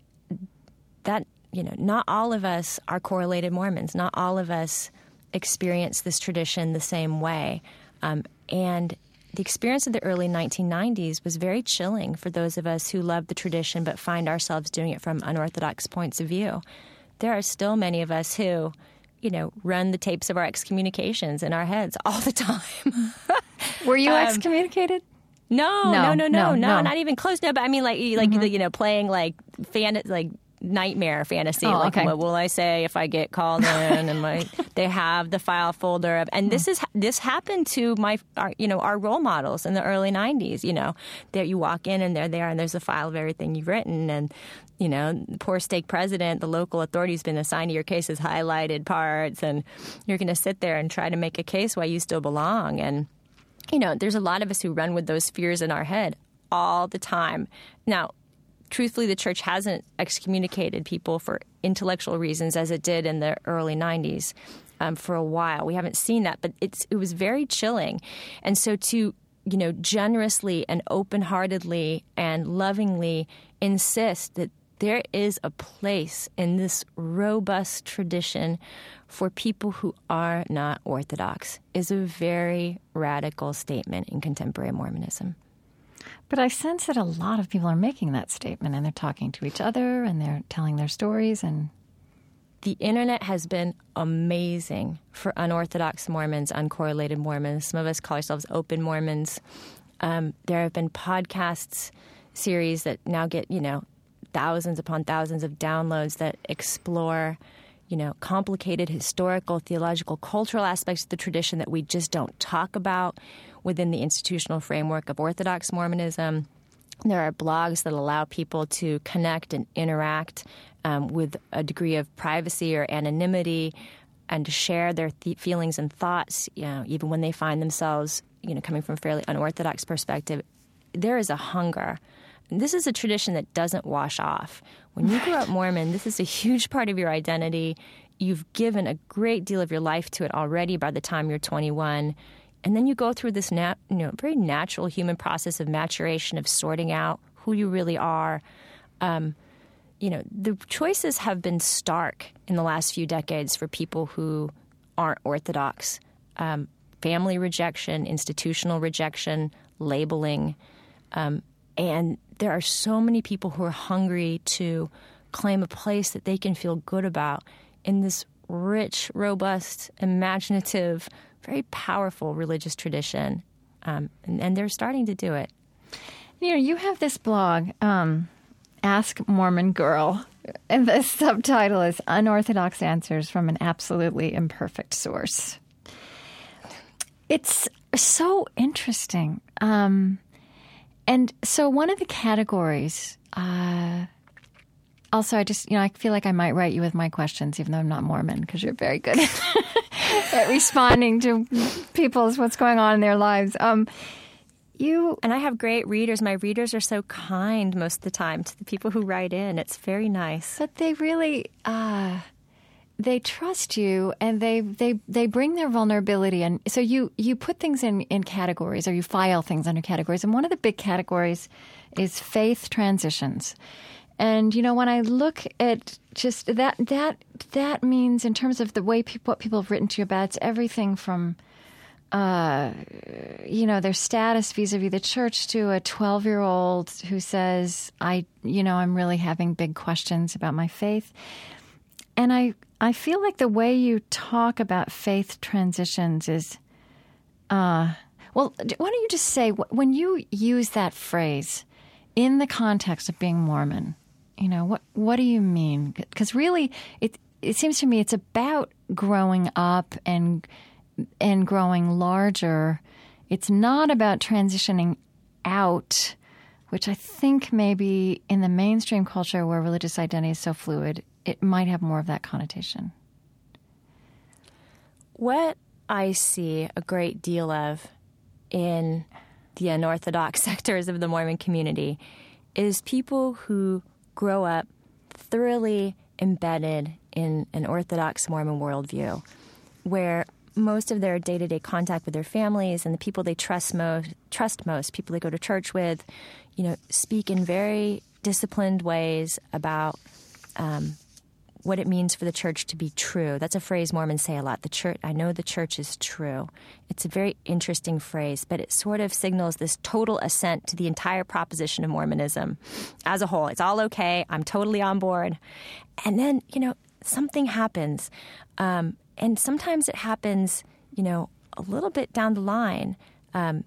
that, you know, not all of us are correlated Mormons. Not all of us experience this tradition the same way. Um, and the experience of the early nineteen nineties was very chilling for those of us who love the tradition but find ourselves doing it from unorthodox points of view. There are still many of us who, you know, run the tapes of our excommunications in our heads all the time. Were you um, excommunicated? No, No, no, no, no, no, no, no. not even close. No, but I mean, like, like Mhm. you know, playing like fan, like nightmare fantasy. Oh, like, okay. what will I say if I get called in? And my, they have the file folder of, and this is this happened to my, our, you know, our role models in the early nineties. You know, there you walk in and they're there, and there's a file of everything you've written, and you know, the poor stake president, the local authority's been assigned to your case as highlighted parts, and you're going to sit there and try to make a case why you still belong. And you know, there's a lot of us who run with those fears in our head all the time. Now, truthfully, the church hasn't excommunicated people for intellectual reasons as it did in the early nineties um, for a while. We haven't seen that, but it's it was very chilling. And so to, you know, generously and open-heartedly and lovingly insist that there is a place in this robust tradition for people who are not Orthodox is a very radical statement in contemporary Mormonism. But I sense that a lot of people are making that statement, and they're talking to each other, and they're telling their stories. And the internet has been amazing for unorthodox Mormons, uncorrelated Mormons. Some of us call ourselves open Mormons. Um, there have been podcasts series that now get, you know, thousands upon thousands of downloads that explore, you know, complicated historical, theological, cultural aspects of the tradition that we just don't talk about within the institutional framework of Orthodox Mormonism. There are blogs that allow people to connect and interact um, with a degree of privacy or anonymity, and to share their th- feelings and thoughts, you know, even when they find themselves, you know, coming from a fairly unorthodox perspective. There is a hunger. This is a tradition that doesn't wash off. When you grow up Mormon, this is a huge part of your identity. You've given a great deal of your life to it already by the time you're twenty-one. And then you go through this nat- you know, very natural human process of maturation, of sorting out who you really are. Um, you know, the choices have been stark in the last few decades for people who aren't Orthodox. Um, family rejection, institutional rejection, labeling. Um, and there are so many people who are hungry to claim a place that they can feel good about in this rich, robust, imaginative, very powerful religious tradition. Um, and, and they're starting to do it. you know, you have this blog, um, Ask Mormon Girl, and the subtitle is Unorthodox Answers from an Absolutely Imperfect Source. It's so interesting. Um, and so one of the categories, uh, also I just, you know, I feel like I might write you with my questions, even though I'm not Mormon, because you're very good at responding to people's, what's going on in their lives. Um, you And I have great readers. My readers are so kind most of the time to the people who write in. It's very nice. But they really, uh, they trust you, and they, they, they bring their vulnerability. And so you, you put things in, in categories, or you file things under categories. And one of the big categories is faith transitions. And, you know, when I look at just that, that, that means in terms of the way people, what people have written to you about, it's everything from, uh, you know, their status vis-a-vis the church to a twelve-year-old who says, I, you know, I'm really having big questions about my faith. And I, I feel like the way you talk about faith transitions is, uh, well, why don't you just say, when you use that phrase in the context of being Mormon, you know, what what do you mean? Because really, it it seems to me it's about growing up and and growing larger. It's not about transitioning out, which I think maybe in the mainstream culture where religious identity is so fluid, it might have more of that connotation. What I see a great deal of in the unorthodox sectors of the Mormon community is people who grow up thoroughly embedded in an Orthodox Mormon worldview, where most of their day-to-day contact with their families and the people they trust most, trust most, people they go to church with, you know, speak in very disciplined ways about um, what it means for the church to be true. That's a phrase Mormons say a lot. The church, I know the church is true. It's a very interesting phrase, but it sort of signals this total assent to the entire proposition of Mormonism as a whole. It's all okay. I'm totally on board. And then, you know, something happens. Um, and sometimes it happens, you know, a little bit down the line. Um,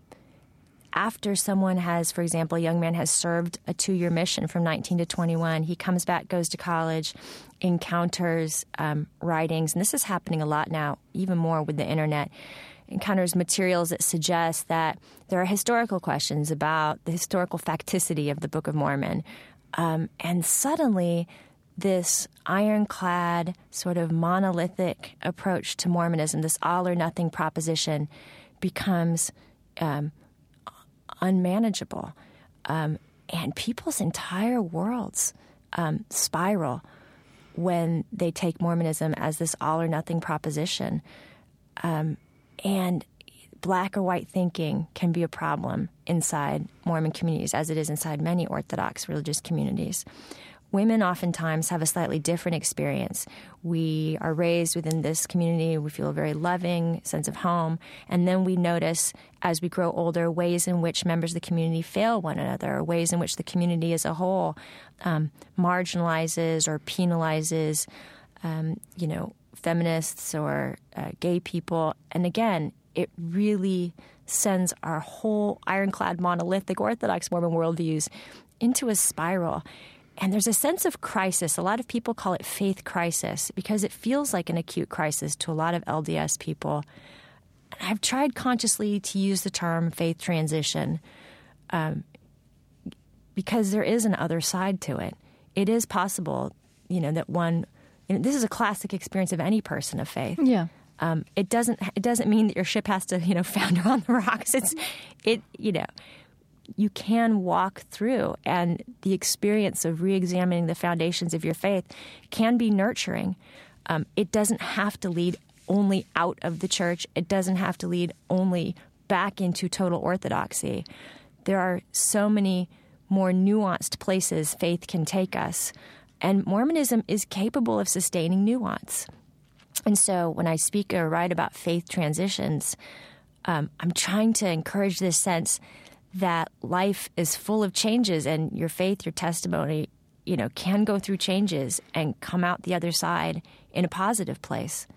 after someone has, for example, a young man has served a two-year mission from nineteen to twenty-one, he comes back, goes to college, encounters um, writings, and this is happening a lot now, even more with the internet, encounters materials that suggest that there are historical questions about the historical facticity of the Book of Mormon. Um, and suddenly, this ironclad, sort of monolithic approach to Mormonism, this all-or-nothing proposition, becomes um, unmanageable. Um, and people's entire worlds um, spiral when they take Mormonism as this all-or-nothing proposition. Um, and black or white thinking can be a problem inside Mormon communities, as it is inside many Orthodox religious communities. Women oftentimes have a slightly different experience. We are raised within this community. We feel a very loving sense of home. And then we notice, as we grow older, ways in which members of the community fail one another, or ways in which the community as a whole um, marginalizes or penalizes, um, you know, feminists or uh, gay people. And again, it really sends our whole ironclad, monolithic Orthodox Mormon worldviews into a spiral. And there's a sense of crisis. A lot of people call it faith crisis because it feels like an acute crisis to a lot of L D S people. And I've tried consciously to use the term faith transition um, because there is an other side to it. It is possible, you know, that one, you know, this is a classic experience of any person of faith. Yeah. Um, it doesn't. It doesn't mean that your ship has to, you know, founder on the rocks. It's, it, you know. You can walk through, and the experience of re-examining the foundations of your faith can be nurturing. Um, it doesn't have to lead only out of the church. It doesn't have to lead only back into total orthodoxy. There are so many more nuanced places faith can take us, and Mormonism is capable of sustaining nuance. And so when I speak or write about faith transitions, um, I'm trying to encourage this sense that life is full of changes, and your faith, your testimony, you know, can go through changes and come out the other side in a positive place.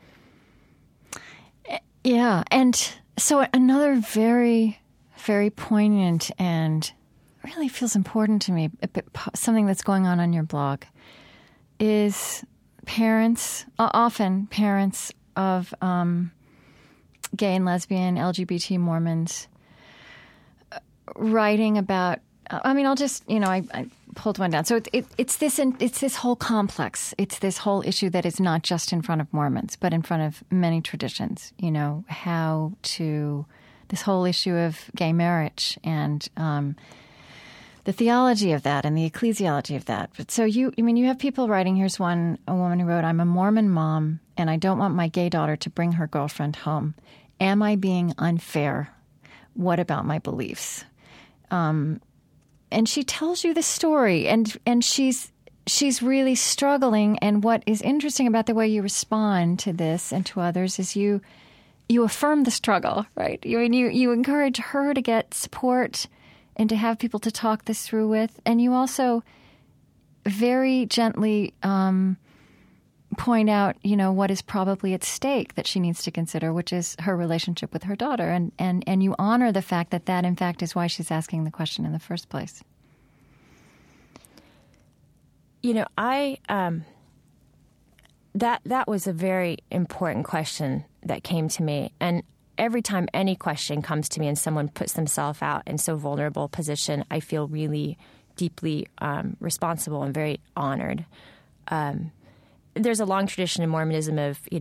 Yeah. And so another very, very poignant and really feels important to me, something that's going on on your blog, is parents, often parents of um, gay and lesbian, L G B T Mormons, writing about, I mean, I'll just, you know, I, I pulled one down. So it, it, it's this it's this whole complex. It's this whole issue that is not just in front of Mormons, but in front of many traditions, you know, how to, this whole issue of gay marriage and um, the theology of that and the ecclesiology of that. But so you, I mean, you have people writing, here's one, a woman who wrote, I'm a Mormon mom and I don't want my gay daughter to bring her girlfriend home. Am I being unfair? What about my beliefs? Um, and she tells you the story, and and she's she's really struggling. And what is interesting about the way you respond to this and to others is you you affirm the struggle, right? You and you you encourage her to get support and to have people to talk this through with, and you also very gently um, point out, you know, what is probably at stake that she needs to consider, which is her relationship with her daughter. And, and, and you honor the fact that that, in fact, is why she's asking the question in the first place. You know, I um, that that was a very important question that came to me. And every time any question comes to me and someone puts themselves out in so vulnerable a position, I feel really deeply um, responsible and very honored. Um There's a long tradition in Mormonism of, you know,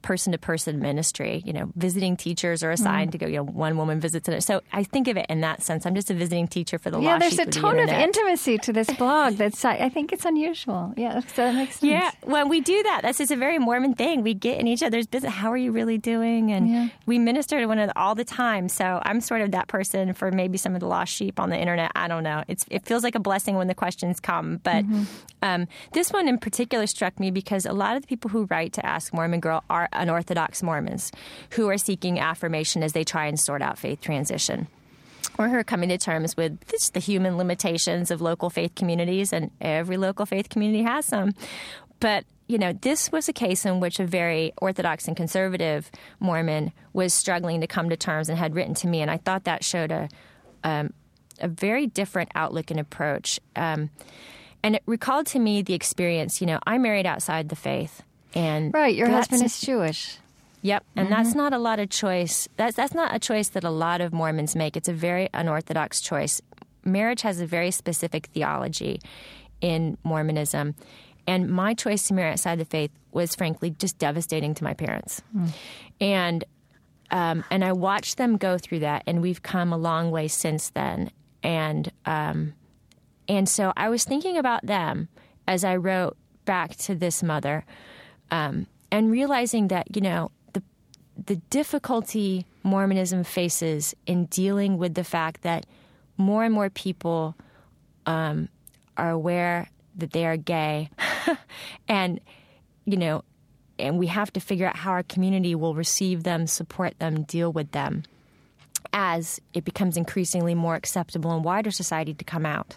person-to-person ministry. You know, visiting teachers are assigned mm. to go, you know, one woman visits another. So I think of it in that sense. I'm just a visiting teacher for the yeah, lost sheep there's a of the tone of internet. intimacy to this blog that's, I think it's unusual. Yeah, so that makes sense. Yeah, when we do that, that's just a very Mormon thing. We get in each other's business. How are you really doing? And yeah. we minister to one another all the time. So I'm sort of that person for maybe some of the lost sheep on the internet. I don't know. It's It feels like a blessing when the questions come. But mm-hmm. um, this one in particular struck me because a lot of the people who write to Ask Mormon Girl are unorthodox Mormons who are seeking affirmation as they try and sort out faith transition, or who are coming to terms with just the human limitations of local faith communities, and every local faith community has some. But, you know, this was a case in which a very orthodox and conservative Mormon was struggling to come to terms and had written to me, and I thought that showed a um, a very different outlook and approach. Um, and it recalled to me the experience, you know, I married outside the faith. And right, your husband is Jewish. Yep, and mm-hmm. that's not a lot of choice. That's that's not a choice that a lot of Mormons make. It's a very unorthodox choice. Marriage has a very specific theology in Mormonism, and my choice to marry outside the faith was frankly just devastating to my parents. Mm. And um, and I watched them go through that, and we've come a long way since then. And um, and so I was thinking about them as I wrote back to this mother. Um, and realizing that, you know, the the difficulty Mormonism faces in dealing with the fact that more and more people um, are aware that they are gay, and, you know, and we have to figure out how our community will receive them, support them, deal with them as it becomes increasingly more acceptable in wider society to come out.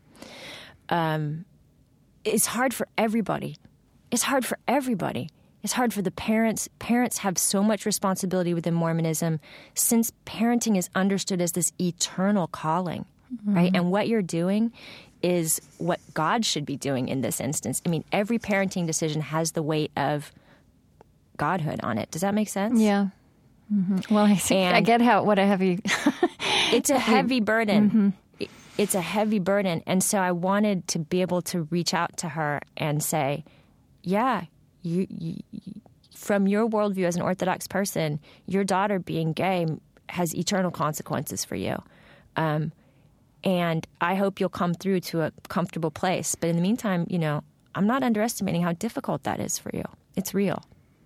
Um, it's hard for everybody. It's hard for everybody. It's hard for the parents. Parents have so much responsibility within Mormonism since parenting is understood as this eternal calling, mm-hmm. right? And what you're doing is what God should be doing in this instance. I mean, every parenting decision has the weight of godhood on it. Does that make sense? Yeah. Mm-hmm. Well, I, see, and I get how what a heavy... it's a heavy burden. Mm-hmm. It's a heavy burden. And so I wanted to be able to reach out to her and say, yeah, you, you, from your worldview as an Orthodox person, your daughter being gay has eternal consequences for you. Um, and I hope you'll come through to a comfortable place. But in the meantime, you know, I'm not underestimating how difficult that is for you. It's real.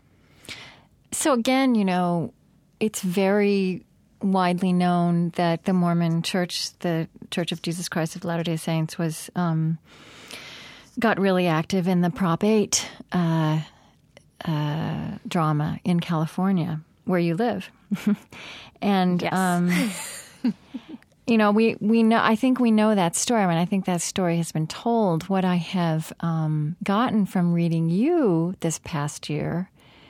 So again, you know, it's very widely known that the Mormon Church, the Church of Jesus Christ of Latter-day Saints, was... Um, got really active in the Prop eight uh, uh, drama in California, where you live. and, yes. um, you know, we, we know, I think we know that story. I mean, I think that story has been told. What I have um, gotten from reading you this past year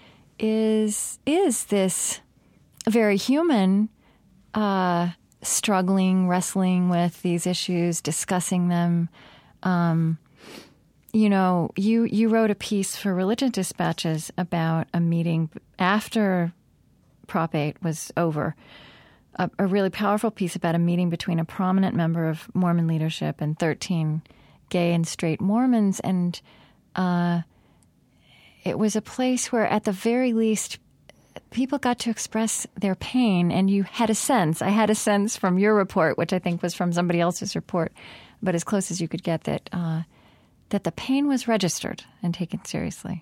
is, is this very human uh, struggling, wrestling with these issues, discussing them. Um You know, you, you wrote a piece for Religion Dispatches about a meeting after Prop eight was over, a, a really powerful piece about a meeting between a prominent member of Mormon leadership and thirteen gay and straight Mormons. And uh, it was a place where, at the very least, people got to express their pain. And you had a sense, I had a sense from your report, which I think was from somebody else's report, but as close as you could get, that uh, that the pain was registered and taken seriously.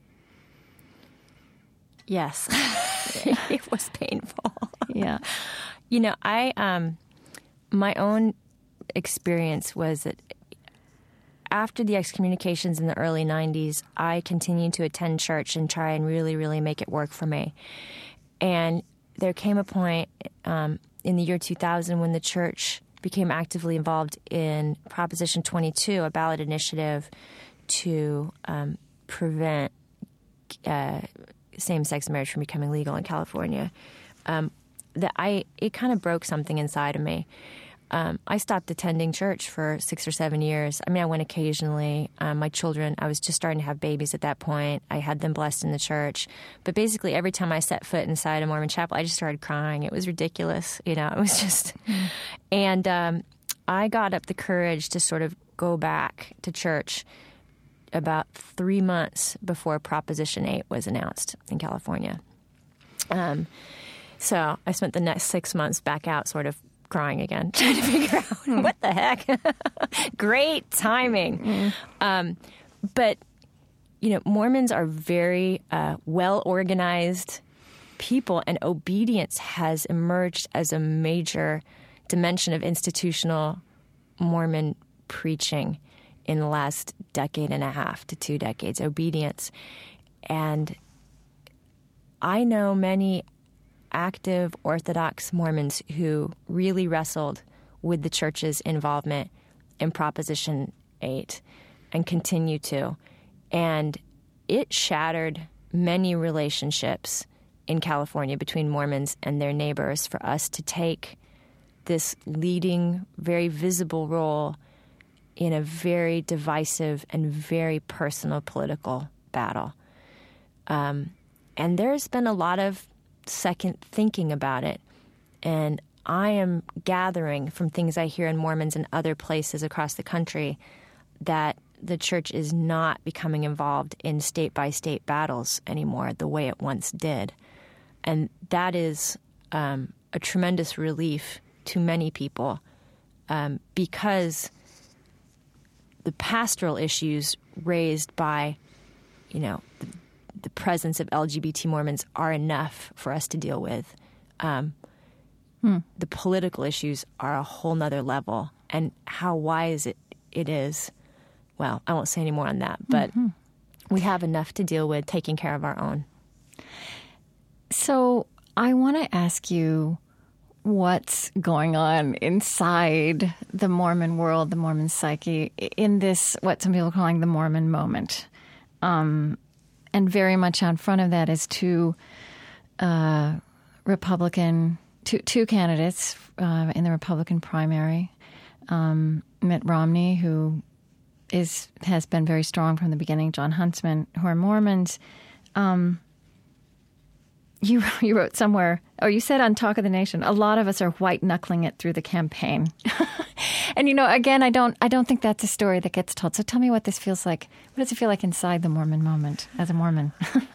Yes. It was painful. Yeah. You know, I, um, my own experience was that after the excommunications in the early nineties, I continued to attend church and try and really, really make it work for me. And there came a point um, in the year two thousand when the church became actively involved in Proposition twenty-two, a ballot initiative to um, prevent uh, same-sex marriage from becoming legal in California. Um, that I it kind of broke something inside of me. Um, I stopped attending church for six or seven years. I mean, I went occasionally. Um, my children, I was just starting to have babies at that point. I had them blessed in the church. But basically, every time I set foot inside a Mormon chapel, I just started crying. It was ridiculous. You know, it was just... and um, I got up the courage to sort of go back to church about three months before Proposition eight was announced in California. Um, so I spent the next six months back out sort of crying again, trying to figure out what the heck. Great timing. Mm. Um, but, you know, Mormons are very uh, well-organized people, and obedience has emerged as a major dimension of institutional Mormon preaching in the last decade and a half to two decades, obedience. And I know many active Orthodox Mormons who really wrestled with the church's involvement in Proposition eight and continue to. And it shattered many relationships in California between Mormons and their neighbors for us to take this leading, very visible role in a very divisive and very personal political battle. Um, and there's been a lot of second thinking about it. And I am gathering from things I hear in Mormons and other places across the country that the church is not becoming involved in state-by-state battles anymore the way it once did. And that is um, a tremendous relief to many people um, because the pastoral issues raised by, you know, the, the presence of L G B T Mormons are enough for us to deal with. Um, hmm. The political issues are a whole nother level. And how wise it, it is, well, I won't say any more on that, but mm-hmm. we have enough to deal with taking care of our own. So I want to ask you what's going on inside the Mormon world, the Mormon psyche, in this, what some people are calling the Mormon moment. Um, and very much out front of that is two uh, Republican, two, two candidates uh, in the Republican primary. Um, Mitt Romney, who is has been very strong from the beginning, John Huntsman, who are Mormons. Um, you you wrote somewhere, oh, you said on Talk of the Nation, a lot of us are white knuckling it through the campaign. And you know, again, I don't I don't think that's a story that gets told. So tell me what this feels like. What does it feel like inside the Mormon moment as a Mormon?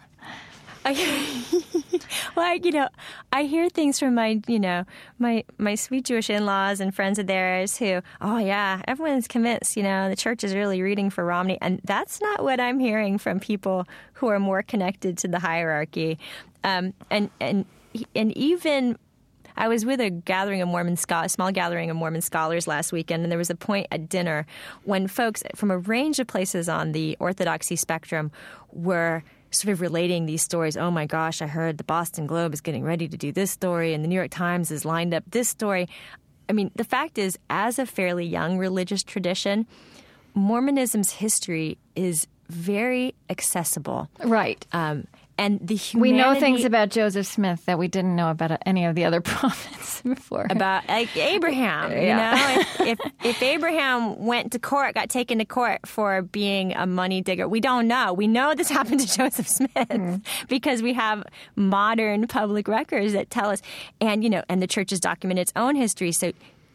Well, I, you know, I hear things from my, you know, my my sweet Jewish in-laws and friends of theirs who, oh, yeah, everyone's convinced, you know, the church is really rooting for Romney. And that's not what I'm hearing from people who are more connected to the hierarchy. Um, and, and, and even I was with a gathering of Mormon scholars, a small gathering of Mormon scholars last weekend, and there was a point at dinner when folks from a range of places on the Orthodoxy spectrum were sort of relating these stories. Oh, my gosh, I heard the Boston Globe is getting ready to do this story, and the New York Times has lined up this story. I mean, the fact is, as a fairly young religious tradition, Mormonism's history is very accessible. Right. Um, and the humanity... We know things about Joseph Smith that we didn't know about any of the other prophets before. About like, Abraham, you yeah. know? if, if, if Abraham went to court, got taken to court for being a money digger, we don't know. We know this happened to Joseph Smith mm. because we have modern public records that tell us. And, you know, and the church has documented its own history. So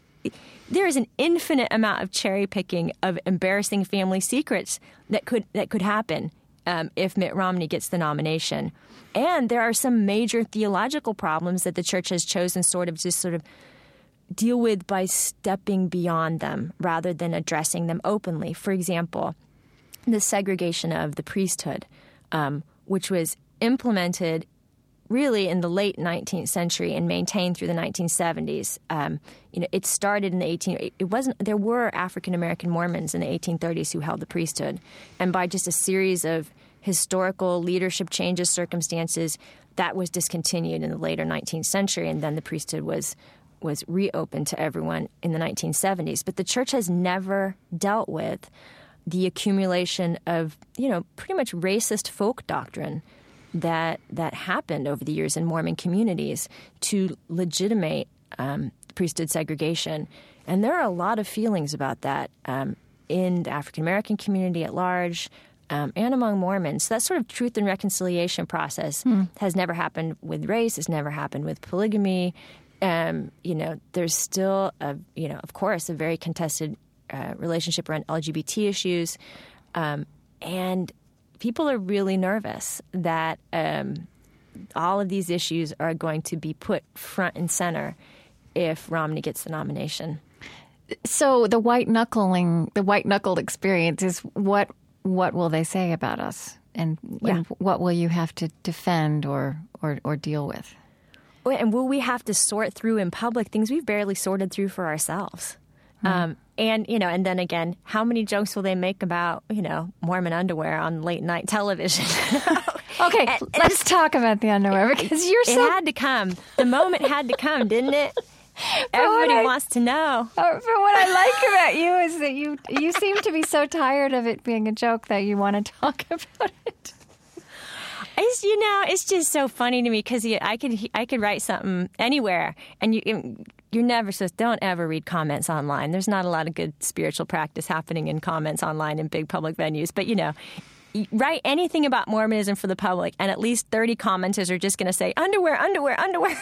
there is an infinite amount of cherry picking of embarrassing family secrets that could that could happen. Um, if Mitt Romney gets the nomination. And there are some major theological problems that the church has chosen sort of just sort of deal with by stepping beyond them rather than addressing them openly. For example, the segregation of the priesthood, um, which was implemented really in the late nineteenth century and maintained through the nineteen seventies. Um, you know, it started in the eighteen. It wasn't. There were African American Mormons in the eighteen thirties who held the priesthood, and by just a series of historical leadership changes, circumstances, that was discontinued in the later nineteenth century, and then the priesthood was was reopened to everyone in the nineteen seventies. But the church has never dealt with the accumulation of, you know, pretty much racist folk doctrine that that happened over the years in Mormon communities to legitimate um, priesthood segregation. And there are a lot of feelings about that um, in the African-American community at large um, and among Mormons. So that sort of truth and reconciliation process hmm. has never happened with race, has never happened with polygamy. Um, you know, there's still, a, you know, of course, a very contested uh, relationship around L G B T issues. Um, and people are really nervous that um, all of these issues are going to be put front and center if Romney gets the nomination. So the white knuckling, the white knuckled experience is what what will they say about us, and, Yeah. and what will you have to defend or or, or deal with? And will we have to sort through in public things we've barely sorted through for ourselves? Hmm. Um, and, you know, and then again, how many jokes will they make about, you know, Mormon underwear on late night television? Okay, And- and let's talk about the underwear because you're It so. had to come. The moment had to come, didn't it? Everybody I- wants to know. Uh, but what I like about you is that you you seem to be so tired of it being a joke that you want to talk about it. It's, you know, it's just so funny to me because I could I could write something anywhere, and you you're never supposed. Don't ever read comments online. There's not a lot of good spiritual practice happening in comments online in big public venues. But you know, you write anything about Mormonism for the public, and at least thirty commenters are just going to say underwear, underwear, underwear.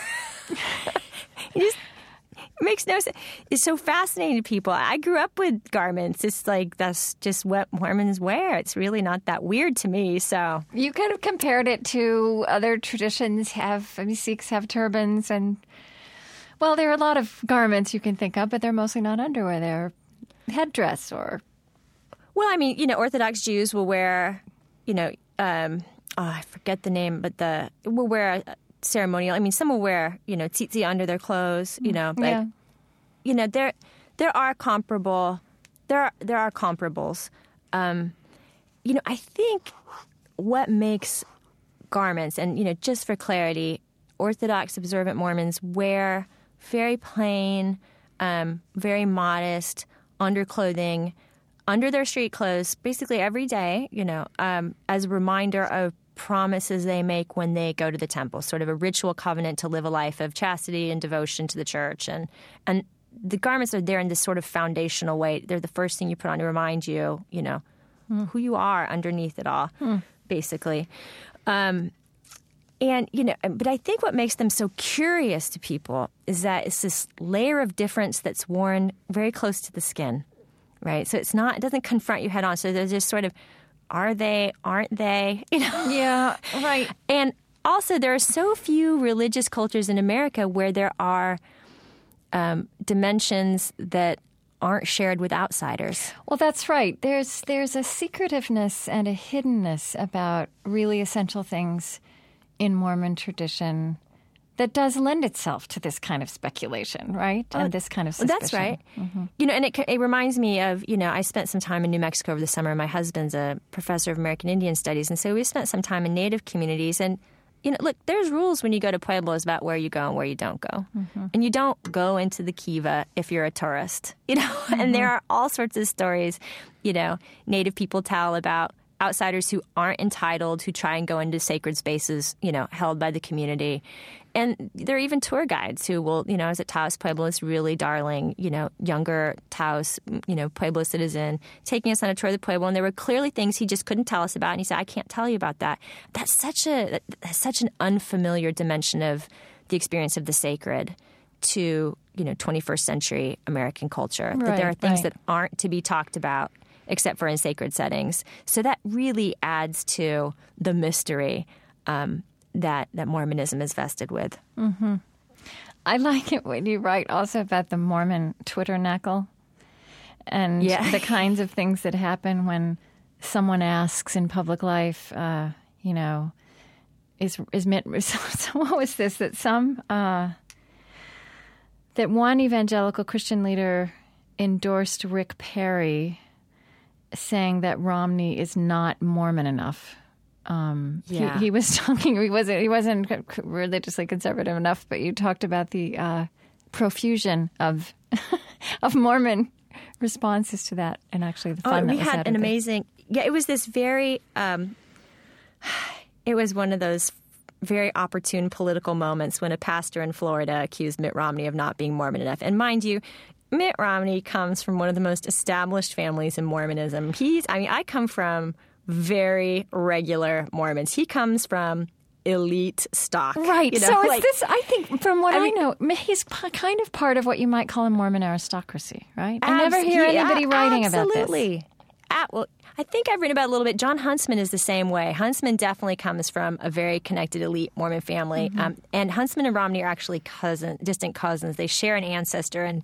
You just, it makes no sense. It's so fascinating to people. I grew up with garments. It's like that's just what Mormons wear. It's really not that weird to me. So You kind of compared it to other traditions. Have I mean, Sikhs have turbans, and well, there are a lot of garments you can think of, but they're mostly not underwear. They're headdress or Well, I mean, you know, Orthodox Jews will wear, you know, um, oh, I forget the name, but the will wear a ceremonial. I mean, some will wear, you know, tzitzit under their clothes, you know, but yeah. you know, there there are comparable, there are, there are comparables. Um, you know, I think what makes garments, and you know, just for clarity, Orthodox observant Mormons wear very plain, um, very modest underclothing under their street clothes, basically every day, you know, um, as a reminder of promises they make when they go to the temple, sort of a ritual covenant to live a life of chastity and devotion to the church. And and the garments are there in this sort of foundational way. They're the first thing you put on to remind you, you know, mm. who you are underneath it all, mm. basically. Um, and, you know, but I think what makes them so curious to people is that it's this layer of difference that's worn very close to the skin, right? So it's not, it doesn't confront you head on. So they're just sort of, are they, aren't they? You know? Yeah, right. And also, there are so few religious cultures in America where there are um, dimensions that aren't shared with outsiders. Well, that's right. There's there's a secretiveness and a hiddenness about really essential things in Mormon tradition that does lend itself to this kind of speculation, right? Oh, and this kind of suspicion. That's right. Mm-hmm. You know, and it, it reminds me of, you know, I spent some time in New Mexico over the summer. My husband's a professor of American Indian Studies, and so we spent some time in Native communities. And, you know, look, there's rules when you go to Pueblos about where you go and where you don't go. Mm-hmm. And you don't go into the kiva if you're a tourist, you know. Mm-hmm. And there are all sorts of stories, you know, Native people tell about outsiders who aren't entitled, who try and go into sacred spaces, you know, held by the community. And there are even tour guides who will, you know, I was at Taos Pueblo, this really darling, you know, younger Taos, you know, Pueblo citizen, taking us on a tour of the Pueblo. And there were clearly things he just couldn't tell us about. And he said, I can't tell you about that. That's such a that's such an unfamiliar dimension of the experience of the sacred to, you know, twenty-first century American culture. Right, that there are things right. that aren't to be talked about except for in sacred settings. So that really adds to the mystery um, that, that Mormonism is vested with. Mm-hmm. I like it when you write also about the Mormon Twitter knackle and Yeah. the kinds of things that happen when someone asks in public life, uh, you know, is is Mitt, so, so what was this, that some, uh, that one evangelical Christian leader endorsed Rick Perry saying that Romney is not Mormon enough. Um, Yeah. he, he was talking. He wasn't. He wasn't religiously conservative enough. But you talked about the uh, profusion of of Mormon responses to that, and actually the fun oh, that we was had out an of it. amazing. Yeah, it was this very. Um, it was one of those very opportune political moments when a pastor in Florida accused Mitt Romney of not being Mormon enough. And mind you, Mitt Romney comes from one of the most established families in Mormonism. He's, I mean, I come from very regular Mormons. He comes from elite stock. Right. You know, so is like, this, I think, from what I I, mean- know, he's p- kind of part of what you might call a Mormon aristocracy, right? I never Abs- hear yeah, anybody writing about this. Absolutely. Ah, well, I think I've written about it a little bit. John Huntsman is the same way. Huntsman definitely comes from a very connected elite Mormon family. Mm-hmm. Um, and Huntsman and Romney are actually cousin, distant cousins. They share an ancestor. And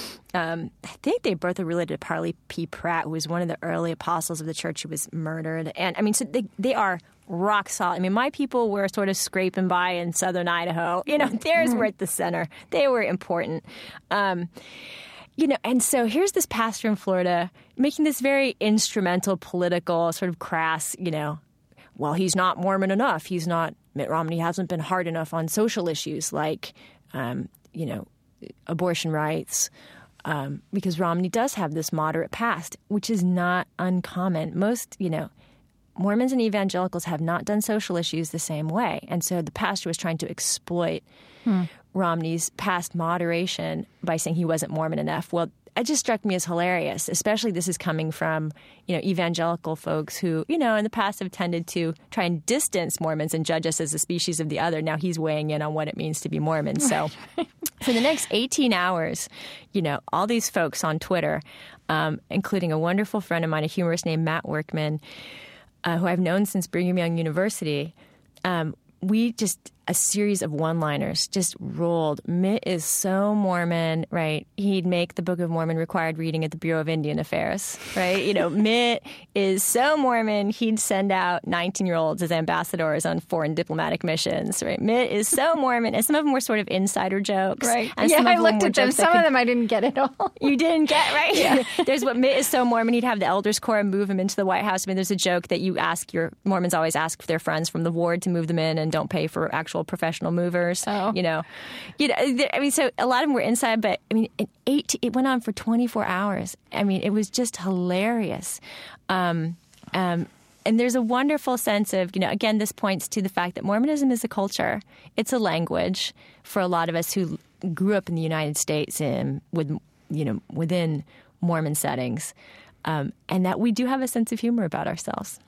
um, I think they both are related to Parley P. Pratt, who was one of the early apostles of the church who was murdered. And I mean, so they, they are rock solid. I mean, my people were sort of scraping by in southern Idaho. You know, theirs were at the center. They were important. Um You know, and so here's this pastor in Florida making this very instrumental, political, sort of crass, you know, well, he's not Mormon enough. He's not, Mitt Romney hasn't been hard enough on social issues like, um, you know, abortion rights, um, because Romney does have this moderate past, which is not uncommon. Most, you know, Mormons and evangelicals have not done social issues the same way. And so the pastor was trying to exploit hmm. Romney's past moderation by saying he wasn't Mormon enough. Well, it just struck me as hilarious, especially this is coming from, you know, evangelical folks who, you know, in the past have tended to try and distance Mormons and judge us as a species of the other. Now he's weighing in on what it means to be Mormon. So for the next eighteen hours, you know, all these folks on Twitter, um, including a wonderful friend of mine, a humorist named Matt Workman, uh, who I've known since Brigham Young University, um, we just, a series of one-liners just rolled. Mitt is so Mormon, right? He'd make the Book of Mormon required reading at the Bureau of Indian Affairs, right? You know, Mitt is so Mormon, he'd send out nineteen-year-olds as ambassadors on foreign diplomatic missions, right? Mitt is so Mormon. And some of them were sort of insider jokes. Right. And yeah, some of I them looked were at them. jokes that Some could, of them I didn't get at all. You didn't get, right? Yeah. There's what Mitt is so Mormon, he'd have the Elders Corps move him into the White House. I mean, there's a joke that you ask your, Mormons always ask their friends from the ward to move them in and don't pay for actual professional movers. Oh. You know, you know. I mean, so a lot of them were inside, but I mean, it, eight, it went on for twenty-four hours. I mean, it was just hilarious. Um, um, and there's a wonderful sense of, you know, again, this points to the fact that Mormonism is a culture. It's a language for a lot of us who grew up in the United States and with, you know, within Mormon settings, um, and that we do have a sense of humor about ourselves.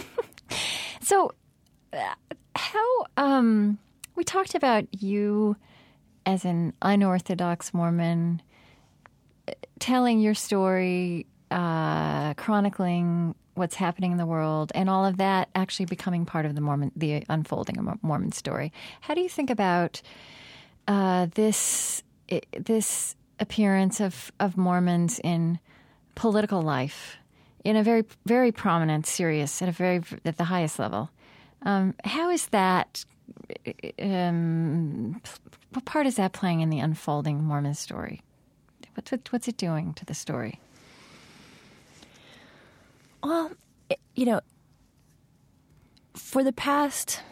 So, uh, how? Um We talked about you as an unorthodox Mormon telling your story, uh, chronicling what's happening in the world, and all of that actually becoming part of the Mormon, the unfolding of Mormon story. How do you think about uh, this this appearance of, of Mormons in political life, in a very very prominent, serious, at a very at the highest level? Um, how is that? Um, what part is that playing in the unfolding Mormon story? What's it, what's it doing to the story? Well, you know, for the past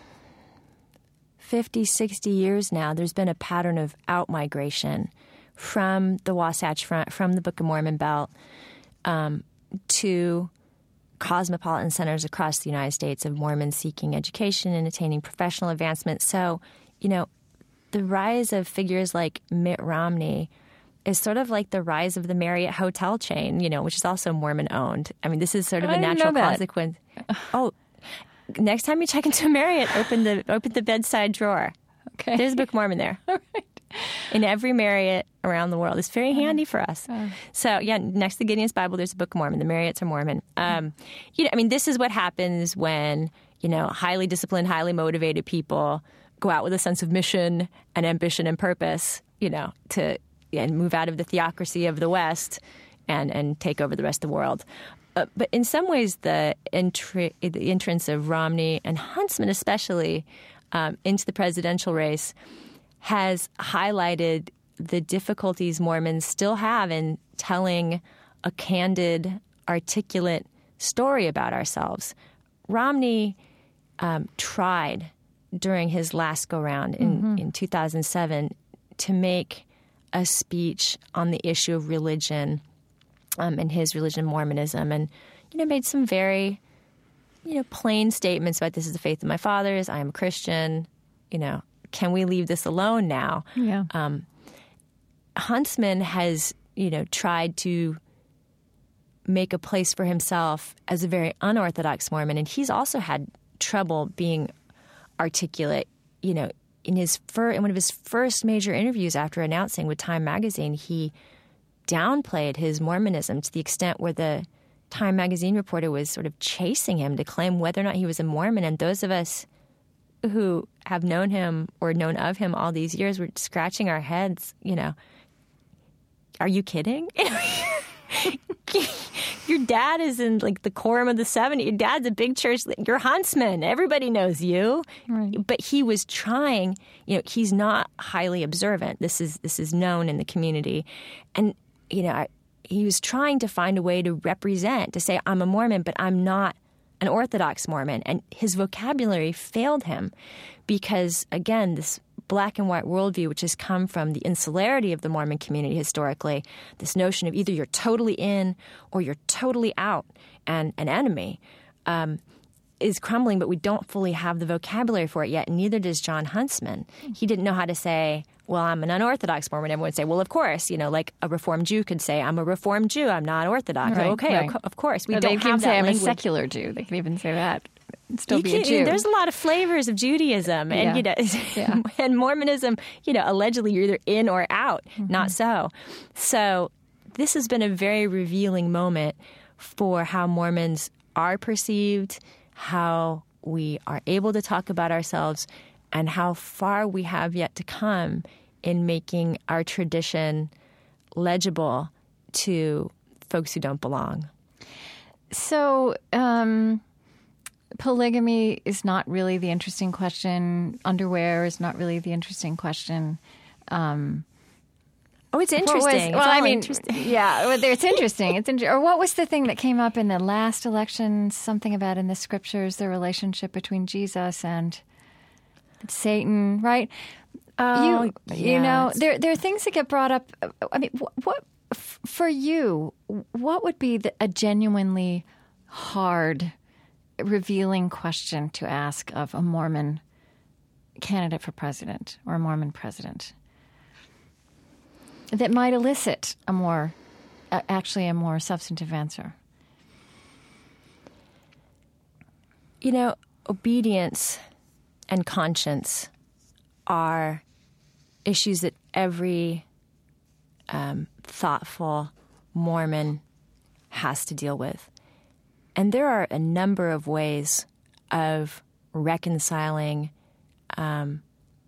fifty, sixty years now, there's been a pattern of out-migration from the Wasatch Front, from the Book of Mormon Belt, um, to cosmopolitan centers across the United States of Mormons seeking education and attaining professional advancement. So, you know, the rise of figures like Mitt Romney is sort of like the rise of the Marriott hotel chain, you know, which is also Mormon-owned. I mean, this is sort of I a didn't natural know that. consequence. Oh, next time you check into a Marriott, open the open the bedside drawer. Okay. There's a Book of Mormon there. All right. In every Marriott around the world. It's very handy for us. Oh. So, yeah, next to Gideon's Bible, there's a Book of Mormon. The Marriotts are Mormon. Um, you know, I mean, this is what happens when, you know, highly disciplined, highly motivated people go out with a sense of mission and ambition and purpose, you know, to and move out of the theocracy of the West and, and take over the rest of the world. Uh, but in some ways, the, entry, the entrance of Romney and Huntsman especially um, into the presidential race has highlighted the difficulties Mormons still have in telling a candid, articulate story about ourselves. Romney um, tried during his last go-round in, mm-hmm. in two thousand seven to make a speech on the issue of religion um, and his religion, Mormonism, and you know made some very you know plain statements about this is the faith of my fathers. I am a Christian. You know. Can we leave this alone now? Yeah. Um, Huntsman has, you know, tried to make a place for himself as a very unorthodox Mormon, and he's also had trouble being articulate. You know, in his fir- in one of his first major interviews after announcing with Time Magazine, he downplayed his Mormonism to the extent where the Time magazine reporter was sort of chasing him to claim whether or not he was a Mormon. And those of us who have known him or known of him all these years were scratching our heads, you know, are you kidding? Your dad is in like the quorum of the seventy. Your dad's a big church. You're Huntsman. Everybody knows you. Right. But he was trying, you know, he's not highly observant. This is this is known in the community. And, you know, I, he was trying to find a way to represent, to say, I'm a Mormon, but I'm not an Orthodox Mormon. And his vocabulary failed him because, again, this black and white worldview, which has come from the insularity of the Mormon community historically, this notion of either you're totally in or you're totally out and an enemy, um, is crumbling, but we don't fully have the vocabulary for it yet, and neither does Jon Huntsman. He didn't know how to say, well, I'm an unorthodox Mormon. Everyone would say, well, of course, you know, like a Reformed Jew could say, I'm a Reformed Jew, I'm not Orthodox. Right, okay, right. of, of course. We Or don't they can have say that I'm language. a secular Jew. They can even say that. And still You be a can- Jew. There's a lot of flavors of Judaism, and Yeah. you know, Yeah. and Mormonism. You know, allegedly you're either in or out. Mm-hmm. Not so. So this has been a very revealing moment for how Mormons are perceived, how we are able to talk about ourselves, and how far we have yet to come in making our tradition legible to folks who don't belong. So, um, polygamy is not really the interesting question. Underwear is not really the interesting question. Um, Oh, it's what was- interesting. well, it's I all mean, interesting. yeah, well, it's interesting. It's inter- or what was the thing that came up in the last election? Something about in the scriptures, the relationship between Jesus and Satan, right? Oh, you, yeah, you know, it's- there there are things that get brought up. I mean, what, what f- for you? What would be the, a genuinely hard, revealing question to ask of a Mormon candidate for president or a Mormon president that might elicit a more, uh, actually, a more substantive answer? You know, obedience and conscience are issues that every um, thoughtful Mormon has to deal with. And there are a number of ways of reconciling um,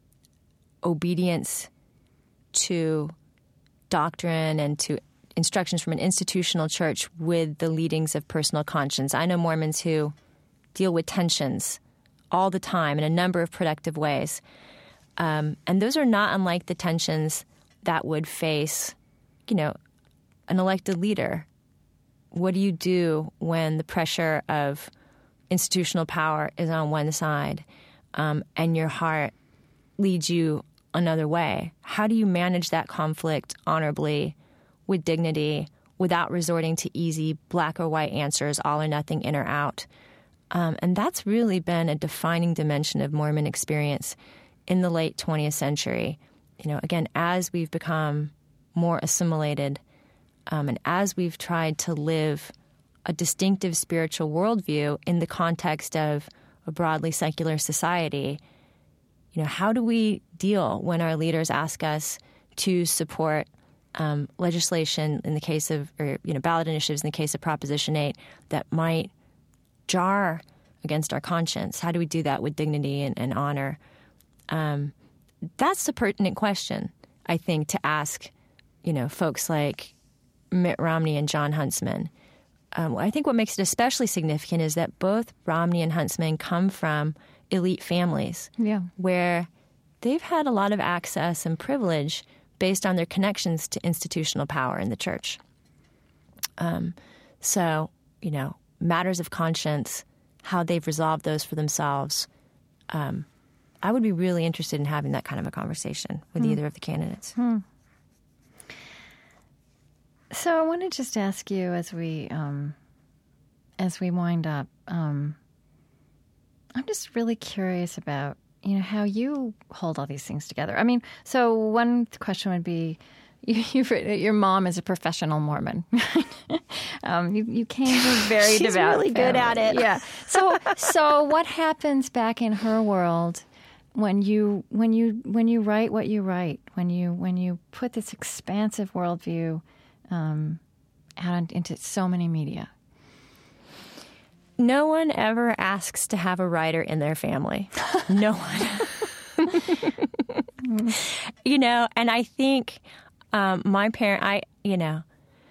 obedience to doctrine and to instructions from an institutional church with the leadings of personal conscience. I know Mormons who deal with tensions all the time in a number of productive ways. Um, and those are not unlike the tensions that would face, you know, an elected leader. What do you do when the pressure of institutional power is on one side um, and your heart leads you another way? How do you manage that conflict honorably, with dignity, without resorting to easy black or white answers, all or nothing, in or out? Um, and that's really been a defining dimension of Mormon experience in the late twentieth century. You know, again, as we've become more assimilated um, and as we've tried to live a distinctive spiritual worldview in the context of a broadly secular society, you know, how do we deal when our leaders ask us to support um, legislation in the case of, or, you know, ballot initiatives in the case of Proposition eight that might jar against our conscience? How do we do that with dignity and, and honor? Um, that's the pertinent question, I think, to ask, you know, folks like Mitt Romney and Jon Huntsman. Um, I think what makes it especially significant is that both Romney and Huntsman come from elite families, Yeah. where they've had a lot of access and privilege based on their connections to institutional power in the church. Um, so, you know, matters of conscience, how they've resolved those for themselves. Um, I would be really interested in having that kind of a conversation with Hmm. either of the candidates. Hmm. So I want to just ask you as we um, as we wind up. Um, I'm just really curious about, you know, how you hold all these things together. I mean, so one question would be, you, you've, your mom is a professional Mormon. um, you, you came from a very She's devout really good family. at it. Yeah. So, so what happens back in her world when you when you when you write what you write, when you when you put this expansive worldview um, out into so many media? no one ever asks to have a writer in their family. No one. You know, and I think um, my parent, I, you know,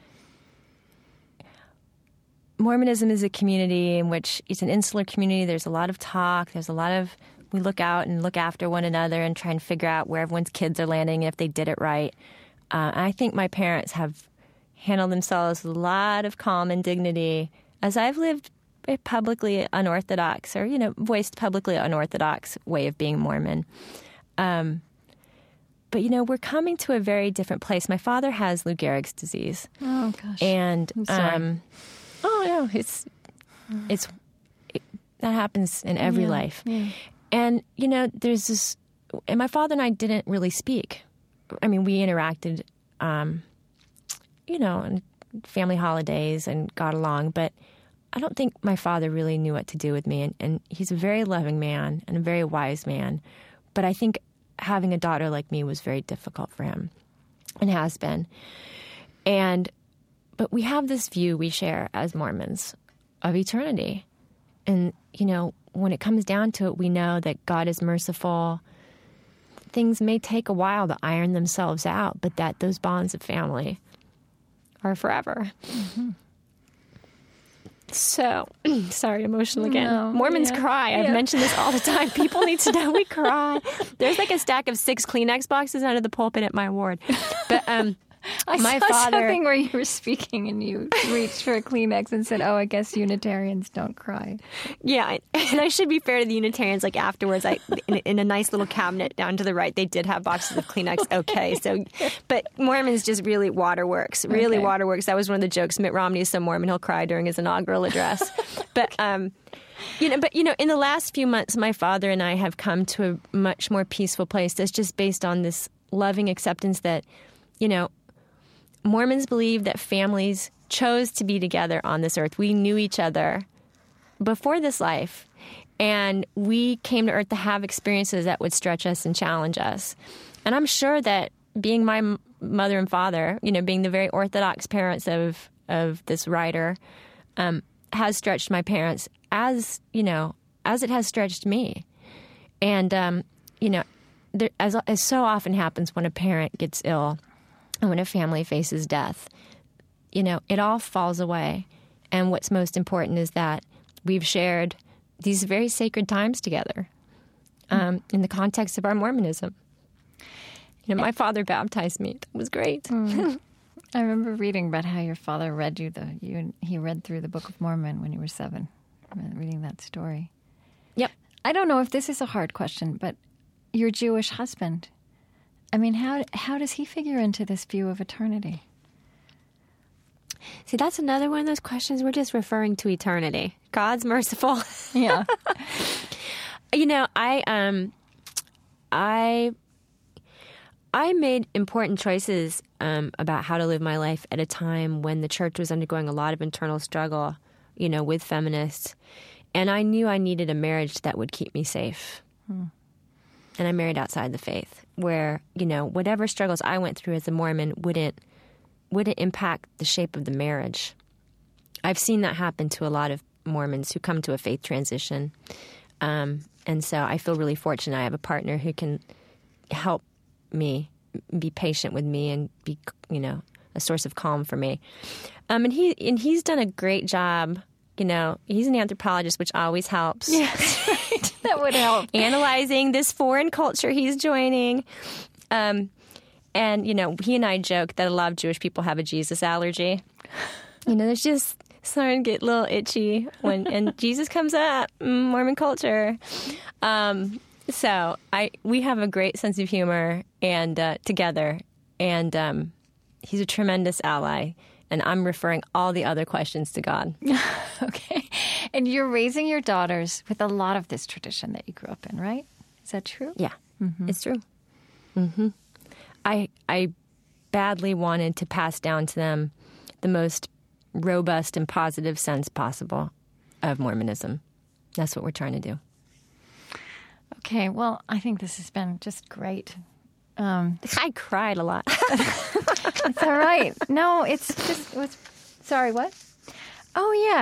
Mormonism is a community in which it's an insular community. There's a lot of talk. There's a lot of, we look out and look after one another and try and figure out where everyone's kids are landing and if they did it right. Uh, and I think my parents have handled themselves with a lot of calm and dignity as I've lived a publicly unorthodox or, you know, voiced publicly unorthodox way of being Mormon. Um, but, you know, we're coming to a very different place. My father has Lou Gehrig's disease. Oh, gosh. And, I'm sorry. um, oh, no, it's, it's, it, that happens in every Yeah, life. yeah. And, you know, there's this, and my father and I didn't really speak. I mean, we interacted, um, you know, on family holidays and got along, but I don't think my father really knew what to do with me. And, and he's a very loving man and a very wise man. But I think having a daughter like me was very difficult for him and has been. And, but we have this view we share as Mormons of eternity. And, you know, when it comes down to it, we know that God is merciful. Things may take a while to iron themselves out, but that those bonds of family are forever. Mm-hmm. So, sorry, emotional again. No, Mormons yeah, cry. I've yeah. mentioned this all the time. People need to know we cry. There's like a stack of six Kleenex boxes under the pulpit at my ward. But um, I my saw father, something where you were speaking and you reached for a Kleenex and said, oh, I guess Unitarians don't cry. yeah, and I should be fair to the Unitarians. Like afterwards, I in, in a nice little cabinet down to the right, they did have boxes of Kleenex. Okay, so, but Mormons just really waterworks, really Okay. waterworks. That was one of the jokes. Mitt Romney is so Mormon, he'll cry during his inaugural address. But um, you know, but you know, in the last few months, my father and I have come to a much more peaceful place. That's just based on this loving acceptance that, you know, Mormons believe that families chose to be together on this earth. We knew each other before this life, and we came to earth to have experiences that would stretch us and challenge us. And I'm sure that being my m- mother and father, you know, being the very orthodox parents of, of this writer, um, has stretched my parents as, you know, as it has stretched me. And, um, you know, there, as, as so often happens when a parent gets ill, and when a family faces death, you know, it all falls away. And what's most important is that we've shared these very sacred times together um, in the context of our Mormonism. You know, my father baptized me. That was great. Mm. I remember reading about how your father read you the you he read through the Book of Mormon when you were seven. I remember reading that story. Yep. I don't know if this is a hard question, but your Jewish husband, I mean, how how does he figure into this view of eternity? See, that's another one of those questions. We're just referring to eternity. God's merciful. Yeah. You know, I um, I I made important choices um, about how to live my life at a time when the church was undergoing a lot of internal struggle, you know, with feminists, and I knew I needed a marriage that would keep me safe. Hmm. And I married outside the faith, where, you know, whatever struggles I went through as a Mormon wouldn't wouldn't impact the shape of the marriage. I've seen that happen to a lot of Mormons who come to a faith transition. Um, and so I feel really fortunate. I have a partner who can help me, be patient with me, and be, you know, a source of calm for me. Um, and he and he's done a great job. You know, he's an anthropologist, which always helps. Yes, right. That would help. Analyzing this foreign culture he's joining. Um, and, you know, he and I joke that a lot of Jewish people have a Jesus allergy. You know, there's just starting to get a little itchy when and Jesus comes up, Mormon culture. Um, so I we have a great sense of humor and uh, together. And um, he's a tremendous ally. And I'm referring all the other questions to God. Okay. And you're raising your daughters with a lot of this tradition that you grew up in, right? Is that true? Yeah, mm-hmm. It's true. Mm-hmm. I I badly wanted to pass down to them the most robust and positive sense possible of Mormonism. That's what we're trying to do. Okay. Well, I think this has been just great. Um, I cried a lot. It's all right. No, it's just, it was, sorry, what? Oh, yeah.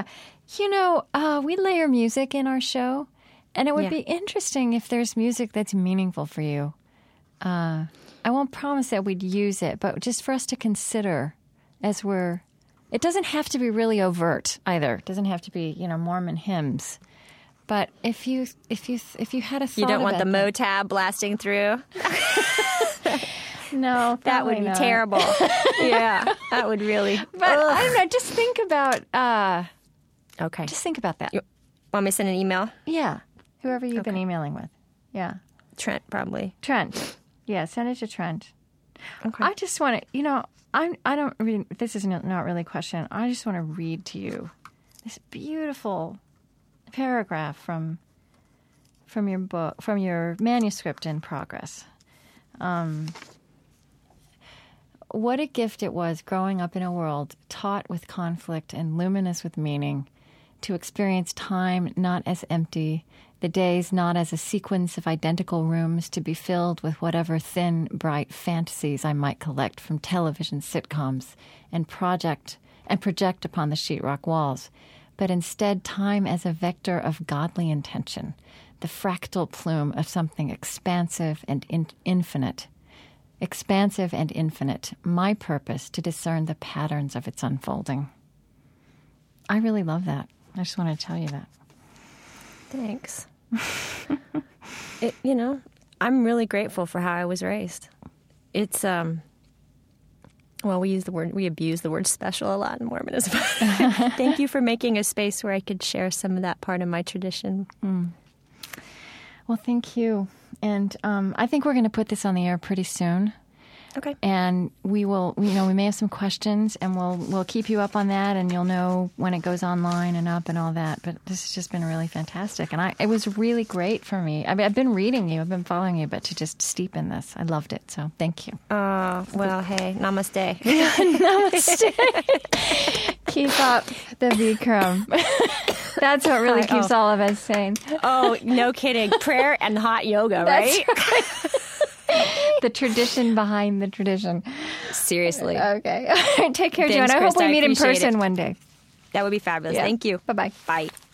You know, uh, we layer music in our show, and it would Yeah. be interesting if there's music that's meaningful for you. Uh, I won't promise that we'd use it, but just for us to consider as we're... It doesn't have to be really overt either. It doesn't have to be, you know, Mormon hymns. But if you if you if you had a thought You don't want the about Motab blasting through? that, no, That would probably be not. terrible. Yeah, that would really. But I don't know. Just think about uh, Okay. just think about that. You want me to send an email? Yeah, whoever you've been Okay. emailing with. Yeah, Trent, probably. Trent. Yeah, send it to Trent. Okay. I just want to, you know, I'm, I don't read, this is not not really a question. I just want to read to you this beautiful paragraph from from your book, from your manuscript in progress. Um, what a gift it was growing up in a world taught with conflict and luminous with meaning, to experience time not as empty, the days not as a sequence of identical rooms to be filled with whatever thin, bright fantasies I might collect from television sitcoms and project and project upon the sheetrock walls, but instead time as a vector of godly intention, the fractal plume of something expansive and in- infinite. Expansive and infinite, my purpose to discern the patterns of its unfolding. I really love that. I just wanted to tell you that. Thanks. it, you know, I'm really grateful for how I was raised. It's, um, well, we use the word, we abuse the word special a lot in Mormonism. Thank you for making a space where I could share some of that part of my tradition. Mm. Well, thank you. And um, I think we're going to put this on the air pretty soon. Okay. And we will, you know, we may have some questions, and we'll we'll keep you up on that, and you'll know when it goes online and up and all that. But this has just been really fantastic, and I it was really great for me. I mean, I've been reading you, I've been following you, but to just steep in this, I loved it. So thank you. Oh, well, hey, namaste. Namaste. Keep up the Bikram. That's what really Hi, keeps oh. all of us sane. Oh, no kidding. Prayer and hot yoga, right? The tradition behind the tradition. Seriously. Okay. Take care, Thanks, Joan. I hope Krista. we I meet in appreciate person it. one day. That would be fabulous. Yeah. Thank you. Bye-bye. Bye.